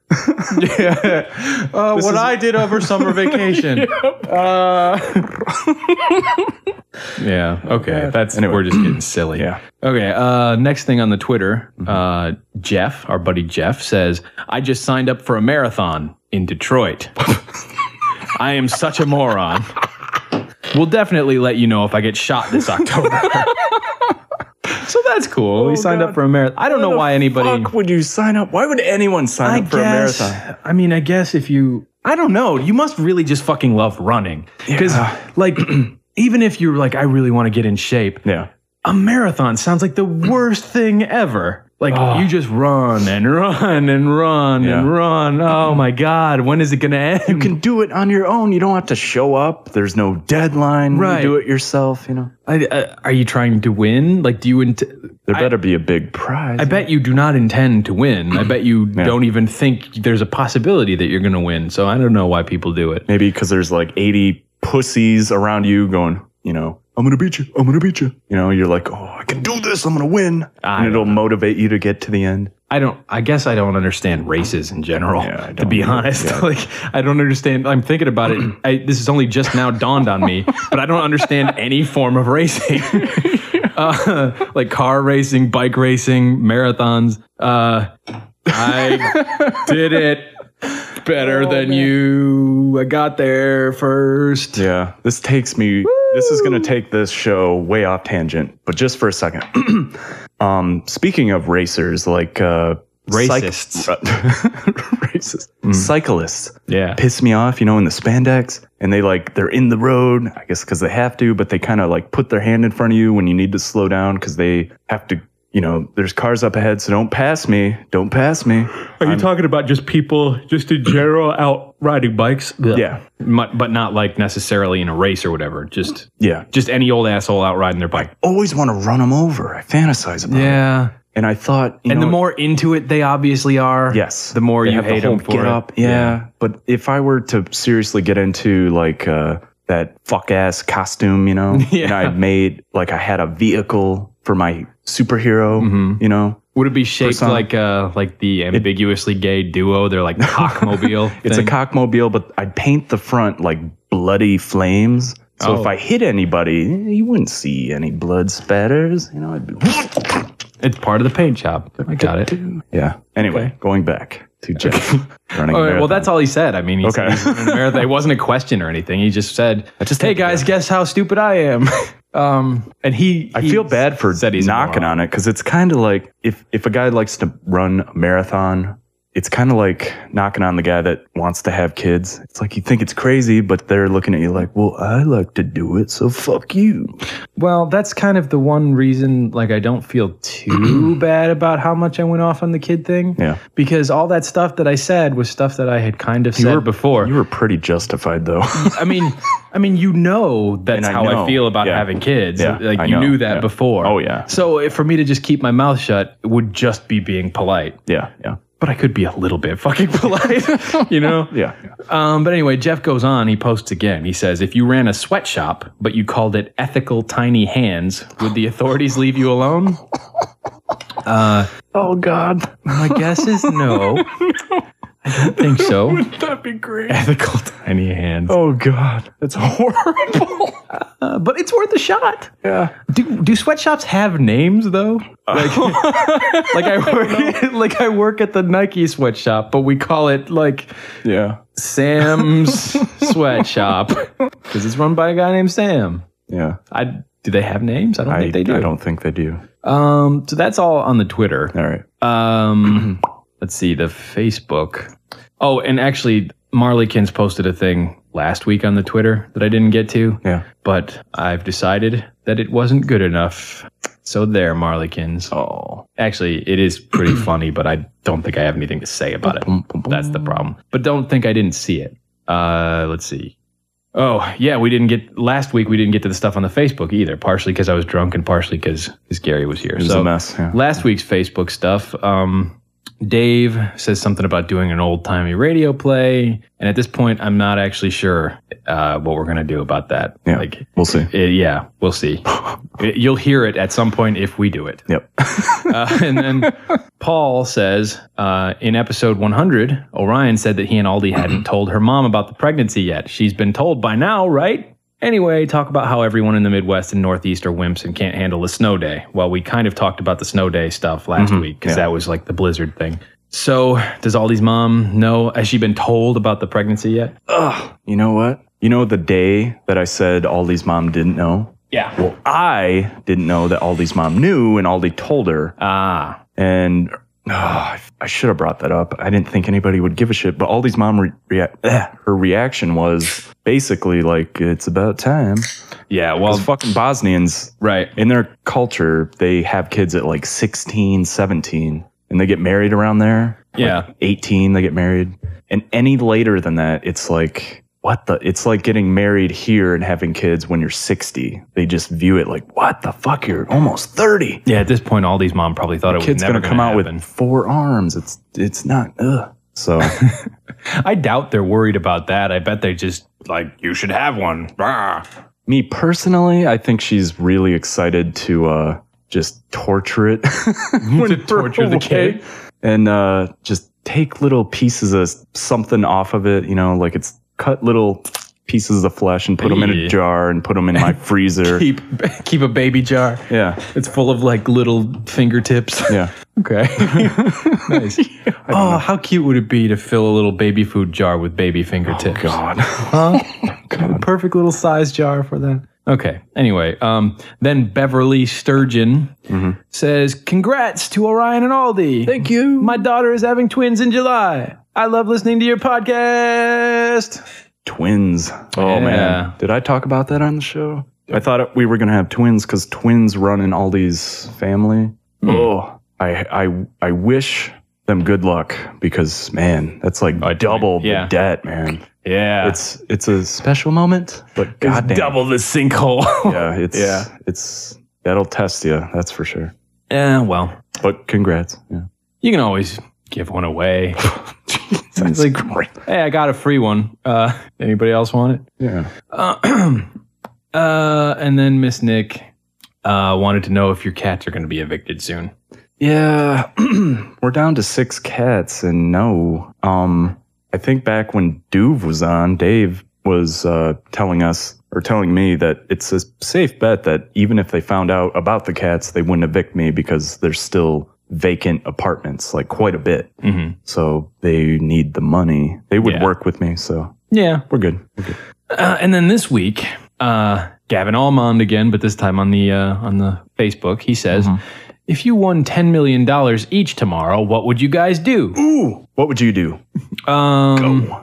what I did over summer vacation. Yeah. Okay. We're just getting silly. Yeah. Okay. Next thing on the Twitter, Jeff, our buddy Jeff, says, "I just signed up for a marathon in Detroit. I am such a moron. We'll definitely let you know if I get shot this October." So that's cool. He signed up for a marathon. I don't know why anybody. Fuck would you sign up? Why would anyone sign up for a marathon? I mean, I guess if you, I don't know. You must really just fucking love running. Because, like, even if you're like, I really want to get in shape. Yeah. A marathon sounds like the worst thing ever. Like, you just run and run and run and run. Oh my God, when is it going to end? You can do it on your own. You don't have to show up. There's no deadline. Right. You do it yourself, you know. Are you trying to win? Like, do you... There better be a big prize. I bet you do not intend to win. I bet you don't even think there's a possibility that you're going to win. So I don't know why people do it. Maybe because there's like 80 pussies around you going, you know, I'm going to beat you. I'm going to beat you. You know, you're like, oh, I can do this. I'm going to win. And it'll motivate you to get to the end. I guess I don't understand races in general, to be honest. Yeah. Like, I don't understand. I'm thinking about it. This has only just now dawned on me, but I don't understand any form of racing. Like car racing, bike racing, marathons. I did it better than you. I got there first. Yeah. This takes me... This is going to take this show way off tangent, but just for a second. Speaking of racers, like racists, cyclists, piss me off. You know, in the spandex, and they're in the road. I guess because they have to, but they kind of like put their hand in front of you when you need to slow down because they have to. You know, there's cars up ahead, so don't pass me. Don't pass me. Are you talking about just people, just in general, out riding bikes? Yeah. But not like necessarily in a race or whatever. Just any old asshole out riding their bike. I always want to run them over. I fantasize about it. Yeah. And I thought, the more into it they obviously are, the more you hate them for it. Yeah. But if I were to seriously get into like that fuck ass costume, you know, and I had a vehicle for my superhero, you know. Would it be shaped like the ambiguously gay duo? They're like cockmobile. It's a cockmobile, but I'd paint the front like bloody flames. So if I hit anybody, you wouldn't see any blood spatters. You know, it's part of the paint job. I got it. Yeah. Anyway, going back to Jeff running. Well, that's all he said. I mean, he's running a marathon. It wasn't a question or anything. He just said, "Hey guys, guess how stupid I am." And I feel bad for knocking on it because it's kind of like if a guy likes to run a marathon, it's kind of like knocking on the guy that wants to have kids. It's like you think it's crazy, but they're looking at you like, well, I like to do it, so fuck you. Well, that's kind of the one reason, like, I don't feel too bad about how much I went off on the kid thing. Yeah. Because all that stuff that I said was stuff that I had kind of said before. You were pretty justified, though. I mean, you know that's how I feel about having kids. Yeah, like, you knew that before. Oh, yeah. So for me to just keep my mouth shut would just be being polite. Yeah, yeah. But I could be a little bit fucking polite, you know? Yeah. But anyway, Jeff goes on. He posts again. He says, if you ran a sweatshop, but you called it Ethical Tiny Hands, would the authorities leave you alone? Oh, God. My guess is no. I don't think so. Wouldn't that be great? Ethical Tiny Hands. Oh, God. That's horrible. But it's worth a shot. Yeah. Do sweatshops have names, though? Like, I work at the Nike sweatshop, but we call it Sam's Sweatshop because it's run by a guy named Sam. Yeah. Do they have names? I don't think they do. I don't think they do. So that's all on the Twitter. All right. Let's see, the Facebook. Oh, and actually, Marleykins posted a thing last week on the Twitter that I didn't get to. Yeah. But I've decided that it wasn't good enough. So there, Marleykins. Oh. Actually, it is pretty funny, but I don't think I have anything to say about it. That's the problem. But don't think I didn't see it. Let's see. Oh, yeah, last week we didn't get to the stuff on the Facebook either, partially because I was drunk and partially because Gary was here. It was a mess, yeah. Last week's Facebook stuff, Dave says something about doing an old-timey radio play. And at this point, I'm not actually sure what we're going to do about that. Yeah, we'll see. We'll see. You'll hear it at some point if we do it. Yep. And then Paul says, in episode 100, Orion said that he and Aldi hadn't told her mom about the pregnancy yet. She's been told by now, right? Anyway, talk about how everyone in the Midwest and Northeast are wimps and can't handle a snow day. Well, we kind of talked about the snow day stuff last week because that was like the blizzard thing. So, does Aldi's mom know? Has she been told about the pregnancy yet? Ugh, you know what? You know the day that I said Aldi's mom didn't know? Yeah. Well, I didn't know that Aldi's mom knew, and Aldi told her. And I should have brought that up. I didn't think anybody would give a shit. But Aldi's mom, her reaction was basically like, it's about time. Yeah, well, fucking Bosnians, right? In their culture, they have kids at like 16, 17, and they get married around there. Yeah. Like 18, they get married. And any later than that, it's like, it's like getting married here and having kids when you're 60. They just view it like, what the fuck? You're almost 30. Yeah, at this point, Aldi's mom probably thought it was never going to come out with 4 arms. It's not, So I doubt they're worried about that. I bet they just like, you should have one. Rah. Me personally, I think she's really excited to just torture it. To torture the kid. And just take little pieces of something off of it, like it's cut little pieces of flesh and put them in a jar and put them in my freezer. Keep a baby jar. Yeah. It's full of like little fingertips. Yeah. Okay. Nice. How cute would it be to fill a little baby food jar with baby fingertips? Oh, God. God. Perfect little size jar for that. Okay. Anyway, then Beverly Sturgeon says, congrats to Orion and Aldi. Thank you. My daughter is having twins in July. I love listening to your podcast. Twins. Oh, man. Did I talk about that on the show? I thought we were going to have twins because twins run in Aldi's family. Oh, I wish them good luck because, man, that's like double the debt, man. Yeah. It's a special moment, but goddamn. Double the sinkhole. It's that'll test you, that's for sure. Yeah, well. But congrats. Yeah. You can always give one away. That's like great. Hey, I got a free one. Anybody else want it? Yeah. And then Miss Nick wanted to know if your cats are going to be evicted soon. Yeah. We're down to 6 cats, and no. I think back when Dave was on, Dave was telling me that it's a safe bet that even if they found out about the cats, they wouldn't evict me because there's still vacant apartments, like quite a bit. Mm-hmm. So they need the money. They would work with me, so yeah, we're good. And then this week, Gavin Almond again, but this time on the Facebook, he says, if you won $10 million each tomorrow, what would you guys do? Ooh, what would you do? Go.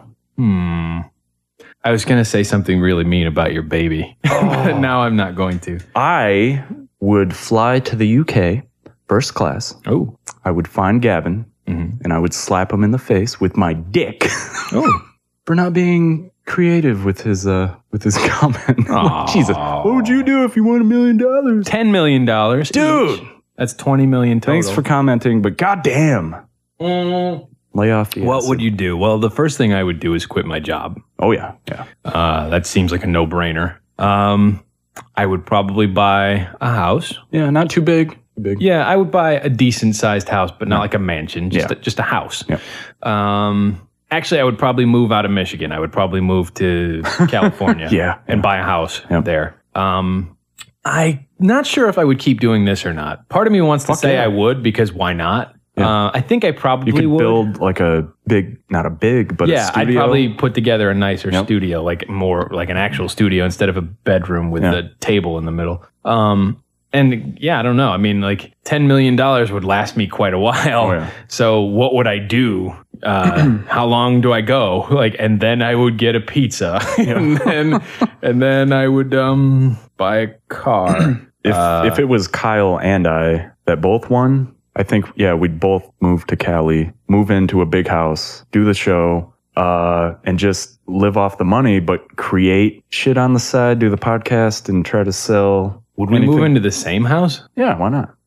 I was going to say something really mean about your baby, but now I'm not going to. I would fly to the UK, first class. Oh. I would find Gavin, and I would slap him in the face with my dick for not being creative with his comment. Like, Jesus, what would you do if you won $1 million? $10 million, dude. That's $20 million total. Thanks for commenting, but goddamn, lay off the. What would you do? Well, the first thing I would do is quit my job. Oh yeah. That seems like a no-brainer. I would probably buy a house. Yeah, not too big. Yeah, I would buy a decent-sized house, but not like a mansion. Just a house. Yeah. Actually, I would probably move out of Michigan. I would probably move to California. And buy a house there. I'm not sure if I would keep doing this or not. Part of me wants to say I would, because why not? Yeah. I think I probably would. You could build like a big, not a big, but a studio. I'd probably put together a nicer studio, like more like an actual studio instead of a bedroom with a table in the middle. And I don't know. I mean, like $10 million would last me quite a while. So what would I do? How long do I go? And then I would get a pizza, and then I would buy a car. If it was Kyle and I that both won, I think we'd both move to Cali, move into a big house, do the show, and just live off the money, but create shit on the side, do the podcast, and try to sell. Would we move into the same house? Yeah, why not?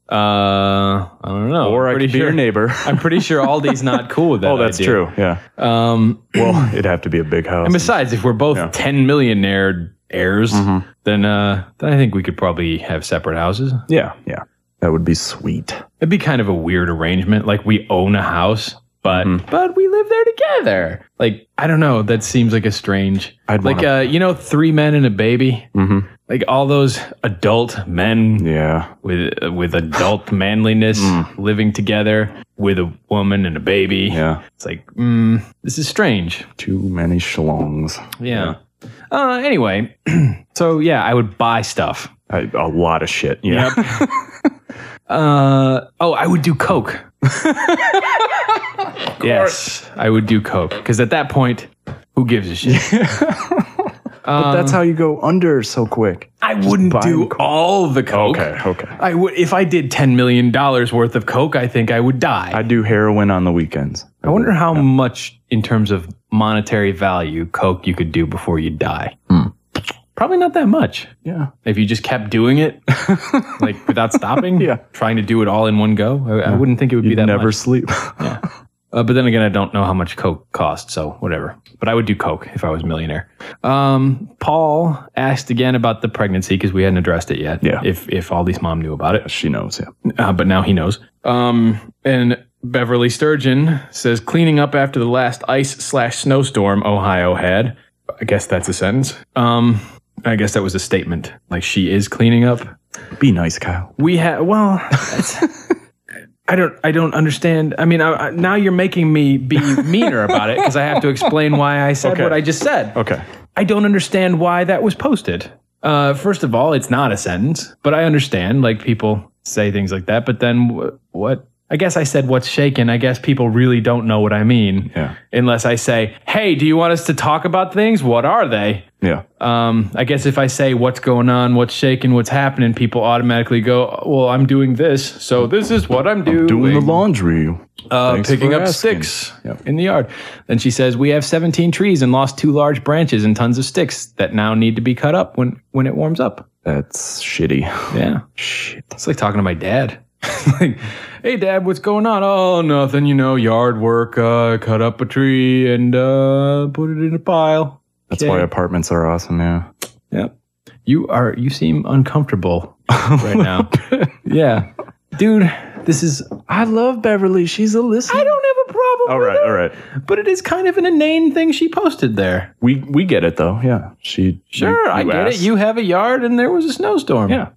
I don't know. Or I could be your neighbor. I'm pretty sure Aldi's not cool with that. Oh, that's idea. true. Yeah. Well, it'd have to be a big house. And besides, if we're both 10 millionaire heirs, then I think we could probably have separate houses. Yeah. That would be sweet. It'd be kind of a weird arrangement. Like we own a house, but we live there together. Like, I don't know. That seems like a strange. Three men and a baby. Mm-hmm. Like all those adult men, with adult manliness living together with a woman and a baby. Yeah, it's like this is strange. Too many schlongs. Yeah. Anyway, so yeah, I would buy stuff. A lot of shit. Yeah. Yep. I would do coke. Yes, I would do coke because at that point, who gives a shit? But that's how you go under so quick. I wouldn't do all the coke. Okay. I would if I did $10 million worth of coke. I think I would die. I'd do heroin on the weekends. I wonder how much, in terms of monetary value, coke you could do before you die. Probably not that much. Yeah. If you just kept doing it, like without stopping, trying to do it all in one go, I wouldn't think it would be that much. Never sleep. Yeah. But then again, I don't know how much coke costs, so whatever. But I would do coke if I was a millionaire. Paul asked again about the pregnancy because we hadn't addressed it yet. Yeah. If Aldi's mom knew about it. She knows, yeah. But now he knows. And Beverly Sturgeon says, cleaning up after the last ice/snowstorm Ohio had. I guess that's a sentence. I guess that was a statement. Like she is cleaning up. Be nice, Kyle. We have, I don't understand. I mean, now you're making me be meaner about it because I have to explain why I said what I just said. Okay. I don't understand why that was posted. First of all, it's not a sentence, but I understand. Like people say things like that, but then what? I guess I said what's shaken. I guess people really don't know what I mean. Yeah. Unless I say, hey, do you want us to talk about things? What are they? Yeah. I guess if I say what's going on, what's shaking, what's happening, people automatically go, well, I'm doing this. So this is what I'm doing. Doing the laundry. Picking up sticks in the yard. Then she says, we have 17 trees and lost 2 large branches and tons of sticks that now need to be cut up when it warms up. That's shitty. Yeah. Shit. It's like talking to my dad. Like, hey, Dad, what's going on? Oh, nothing, yard work. Cut up a tree and put it in a pile. That's why apartments are awesome, yeah. Yep. You seem uncomfortable right now. Yeah. Dude, I love Beverly. She's a listener. I don't have a problem with it. All right. But it is kind of an inane thing she posted there. We get it, though, yeah. I get it. You have a yard and there was a snowstorm. Yeah.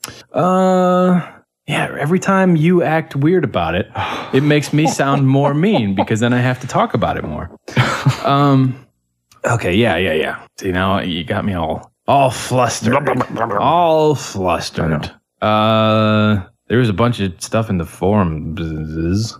Yeah, every time you act weird about it, it makes me sound more mean because then I have to talk about it more. Okay, yeah. See, now you got me all flustered. All flustered. There was a bunch of stuff in the forums.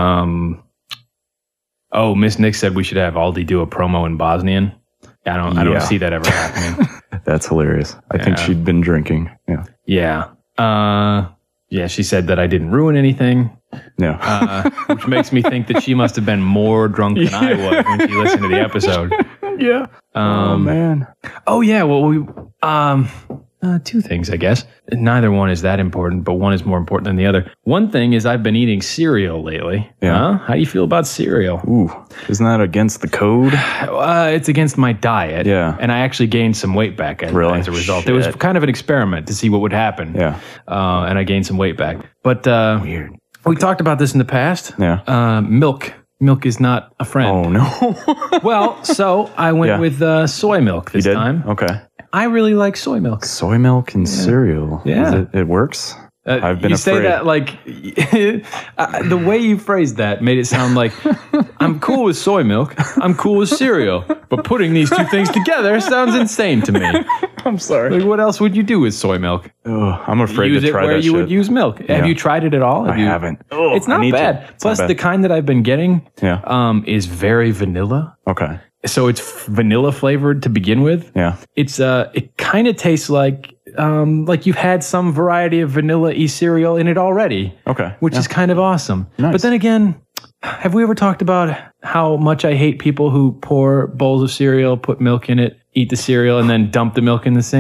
Miss Nick said we should have Aldi do a promo in Bosnian. I don't see that ever happening. That's hilarious. I think she'd been drinking. Yeah. Yeah, she said that I didn't ruin anything. Yeah. Which makes me think that she must have been more drunk than I was when she listened to the episode. Yeah. Oh, man. Oh, yeah. Well, two things, I guess. Neither one is that important, but one is more important than the other. One thing is I've been eating cereal lately. Yeah. How do you feel about cereal? Ooh, isn't that against the code? It's against my diet. Yeah. And I actually gained some weight back as a result. Shit. It was kind of an experiment to see what would happen. Yeah. And I gained some weight back. But weird. We talked about this in the past. Yeah. Milk. Milk is not a friend. Oh, no. Well, so I went with soy milk this time. Okay. I really like soy milk. Soy milk and cereal. Yeah. It works? I've been you afraid. say that like the way you phrased that made it sound like I'm cool with soy milk, I'm cool with cereal, but putting these two things together sounds insane to me. I'm sorry. Like, what else would you do with soy milk? I'm afraid use to try it where that you shit. would use milk. Yeah. Have you tried it at all? I haven't. It's not bad. Plus, the kind that I've been getting is very vanilla. Okay. So it's vanilla flavored to begin with. Yeah. It's it kind of tastes like you've had some variety of vanilla-y cereal in it already. Okay. Which is kind of awesome. Nice. But then again, have we ever talked about how much I hate people who pour bowls of cereal, put milk in it, eat the cereal, and then dump the milk in the sink?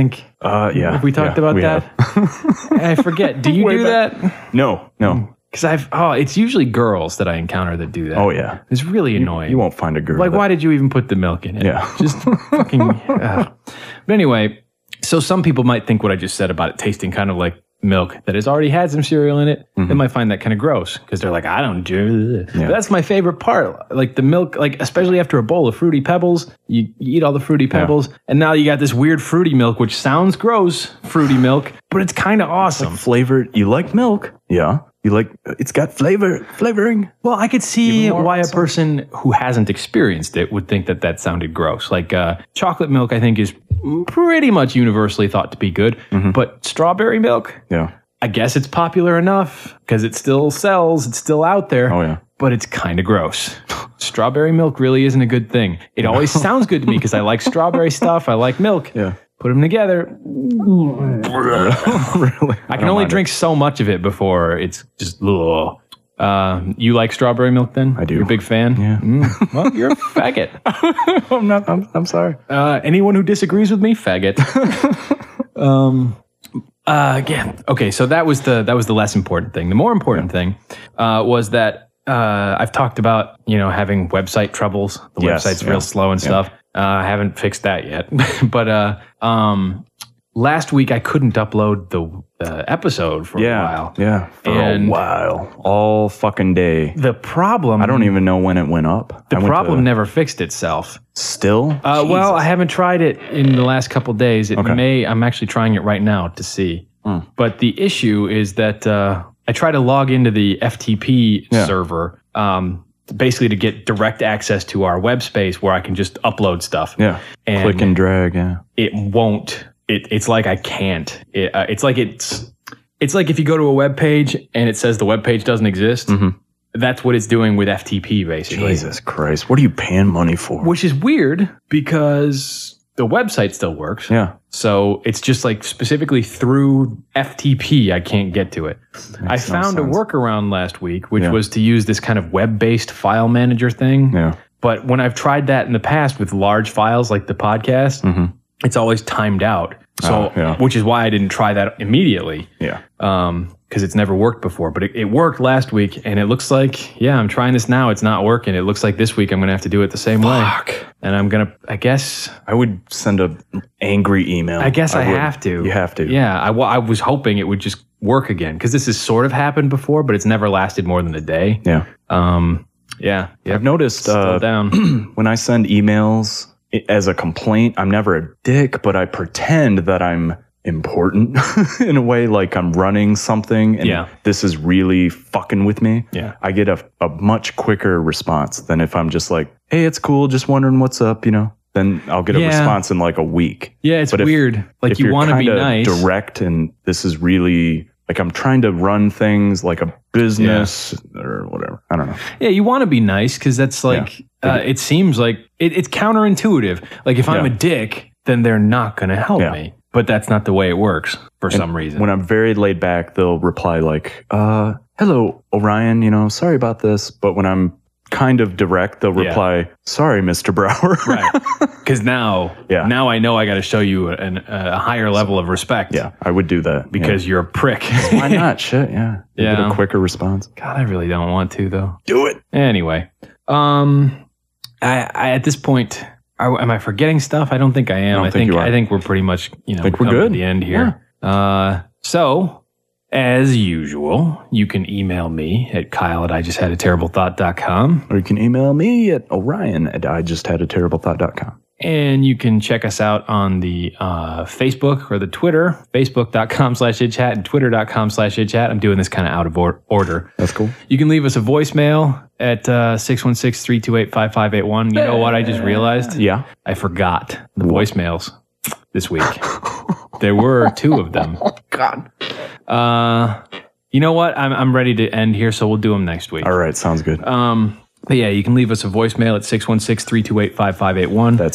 Yeah. Have we talked about that? I forget. Do you do that? No. Because it's usually girls that I encounter that do that. Oh, yeah. It's really annoying. You won't find a girl. Like, why did you even put the milk in it? Yeah. Just fucking. But anyway, so some people might think what I just said about it tasting kind of like milk that has already had some cereal in it. They might find that kind of gross because they're like, I don't do it. But that's my favorite part. Like the milk, like especially after a bowl of Fruity Pebbles, you eat all the Fruity Pebbles, and now you got this weird fruity milk, which sounds gross, fruity milk, but it's kind of awesome. Like flavored. You like milk? Yeah. You like, it's got flavoring. Well, I could see why a person who hasn't experienced it would think that sounded gross. Like chocolate milk, I think, is pretty much universally thought to be good. But strawberry milk, I guess it's popular enough because it still sells. It's still out there. Oh, yeah. But it's kind of gross. Strawberry milk really isn't a good thing. It always sounds good to me because I like strawberry stuff. I like milk. Yeah. Put them together. Really? I can only drink so much of it before it's just. Ugh. You like strawberry milk then? I do. You're a big fan? Yeah. Well, you're a faggot. I'm not. I'm sorry. Anyone who disagrees with me, faggot. Yeah. Okay. So that was the less important thing. The more important thing was that I've talked about having website troubles. The website's real slow and stuff. I haven't fixed that yet, but last week I couldn't upload the episode for a while. Yeah, for a while, all fucking day. The problem, I don't even know when it went up. The problem never fixed itself. Still? Well, I haven't tried it in the last couple days. I'm actually trying it right now to see. But the issue is that I try to log into the FTP server. Basically to get direct access to our web space where I can just upload stuff. Yeah. And click and drag. Yeah. It won't. It's like I can't. It's like if you go to a web page and it says the web page doesn't exist. That's what it's doing with FTP, basically. Jesus Christ. What are you paying money for? Which is weird because the website still works. Yeah. So it's just like specifically through FTP, I can't get to it. I found a workaround last week, which was to use this kind of web-based file manager thing. Yeah. But when I've tried that in the past with large files like the podcast, it's always timed out. So, which is why I didn't try that immediately. Yeah. Because it's never worked before. But it worked last week, and it looks like, I'm trying this now. It's not working. It looks like this week I'm going to have to do it the same way. And I'm going to, I guess. I would send an angry email. I guess I have to. You have to. Yeah. I was hoping it would just work again, because this has sort of happened before, but it's never lasted more than a day. Yeah. Yeah. I've noticed when I send emails as a complaint, I'm never a dick, but I pretend that I'm important in a way, like I'm running something and this is really fucking with me. Yeah. I get a much quicker response than if I'm just like, hey, it's cool, just wondering what's up, then I'll get a response in like a week. Yeah, it's weird. Like you want to be nice. Direct, and this is really like I'm trying to run things like a business or whatever. I don't know. Yeah, you want to be nice because that's like, it seems like it's counterintuitive. Like if I'm a dick, then they're not going to help me. But that's not the way it works for some reason. When I'm very laid back, they'll reply like, hello, Orion, sorry about this. But when I'm kind of direct, they'll reply, sorry, Mr. Brower. Right. Because now I know I got to show you a higher level of respect. Yeah, I would do that. Because you're a prick. Why not? Shit, yeah. Get a quicker response. God, I really don't want to, though. Do it. Anyway. I at this point... Am I forgetting stuff? I don't think I am. I think we're pretty much, we're good at the end here. Yeah. So, as usual, you can email me at kyle@ijusthadaterriblethought.com. Or you can email me at orion@ijusthadaterriblethought.com. And you can check us out on the Facebook or the Twitter, facebook.com/idchat and twitter.com/idchat. I'm doing this kind of out of order. That's cool. You can leave us a voicemail at 616-328-5581. You know what I just realized? Yeah. I forgot the voicemails this week. There were 2 of them. God. You know what? I'm ready to end here, so we'll do them next week. All right. Sounds good. But yeah, you can leave us a voicemail at 616-328-5581. That's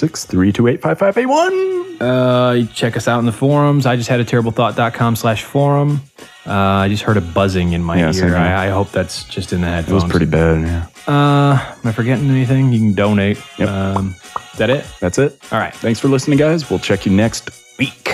616-328-5581. You check us out in the forums. I just had a terriblethought.com/forum. I just heard a buzzing in my ear. I hope that's just in the headphones. It was pretty bad, yeah. Am I forgetting anything? You can donate. Yep. Is that it? That's it. All right. Thanks for listening, guys. We'll check you next week.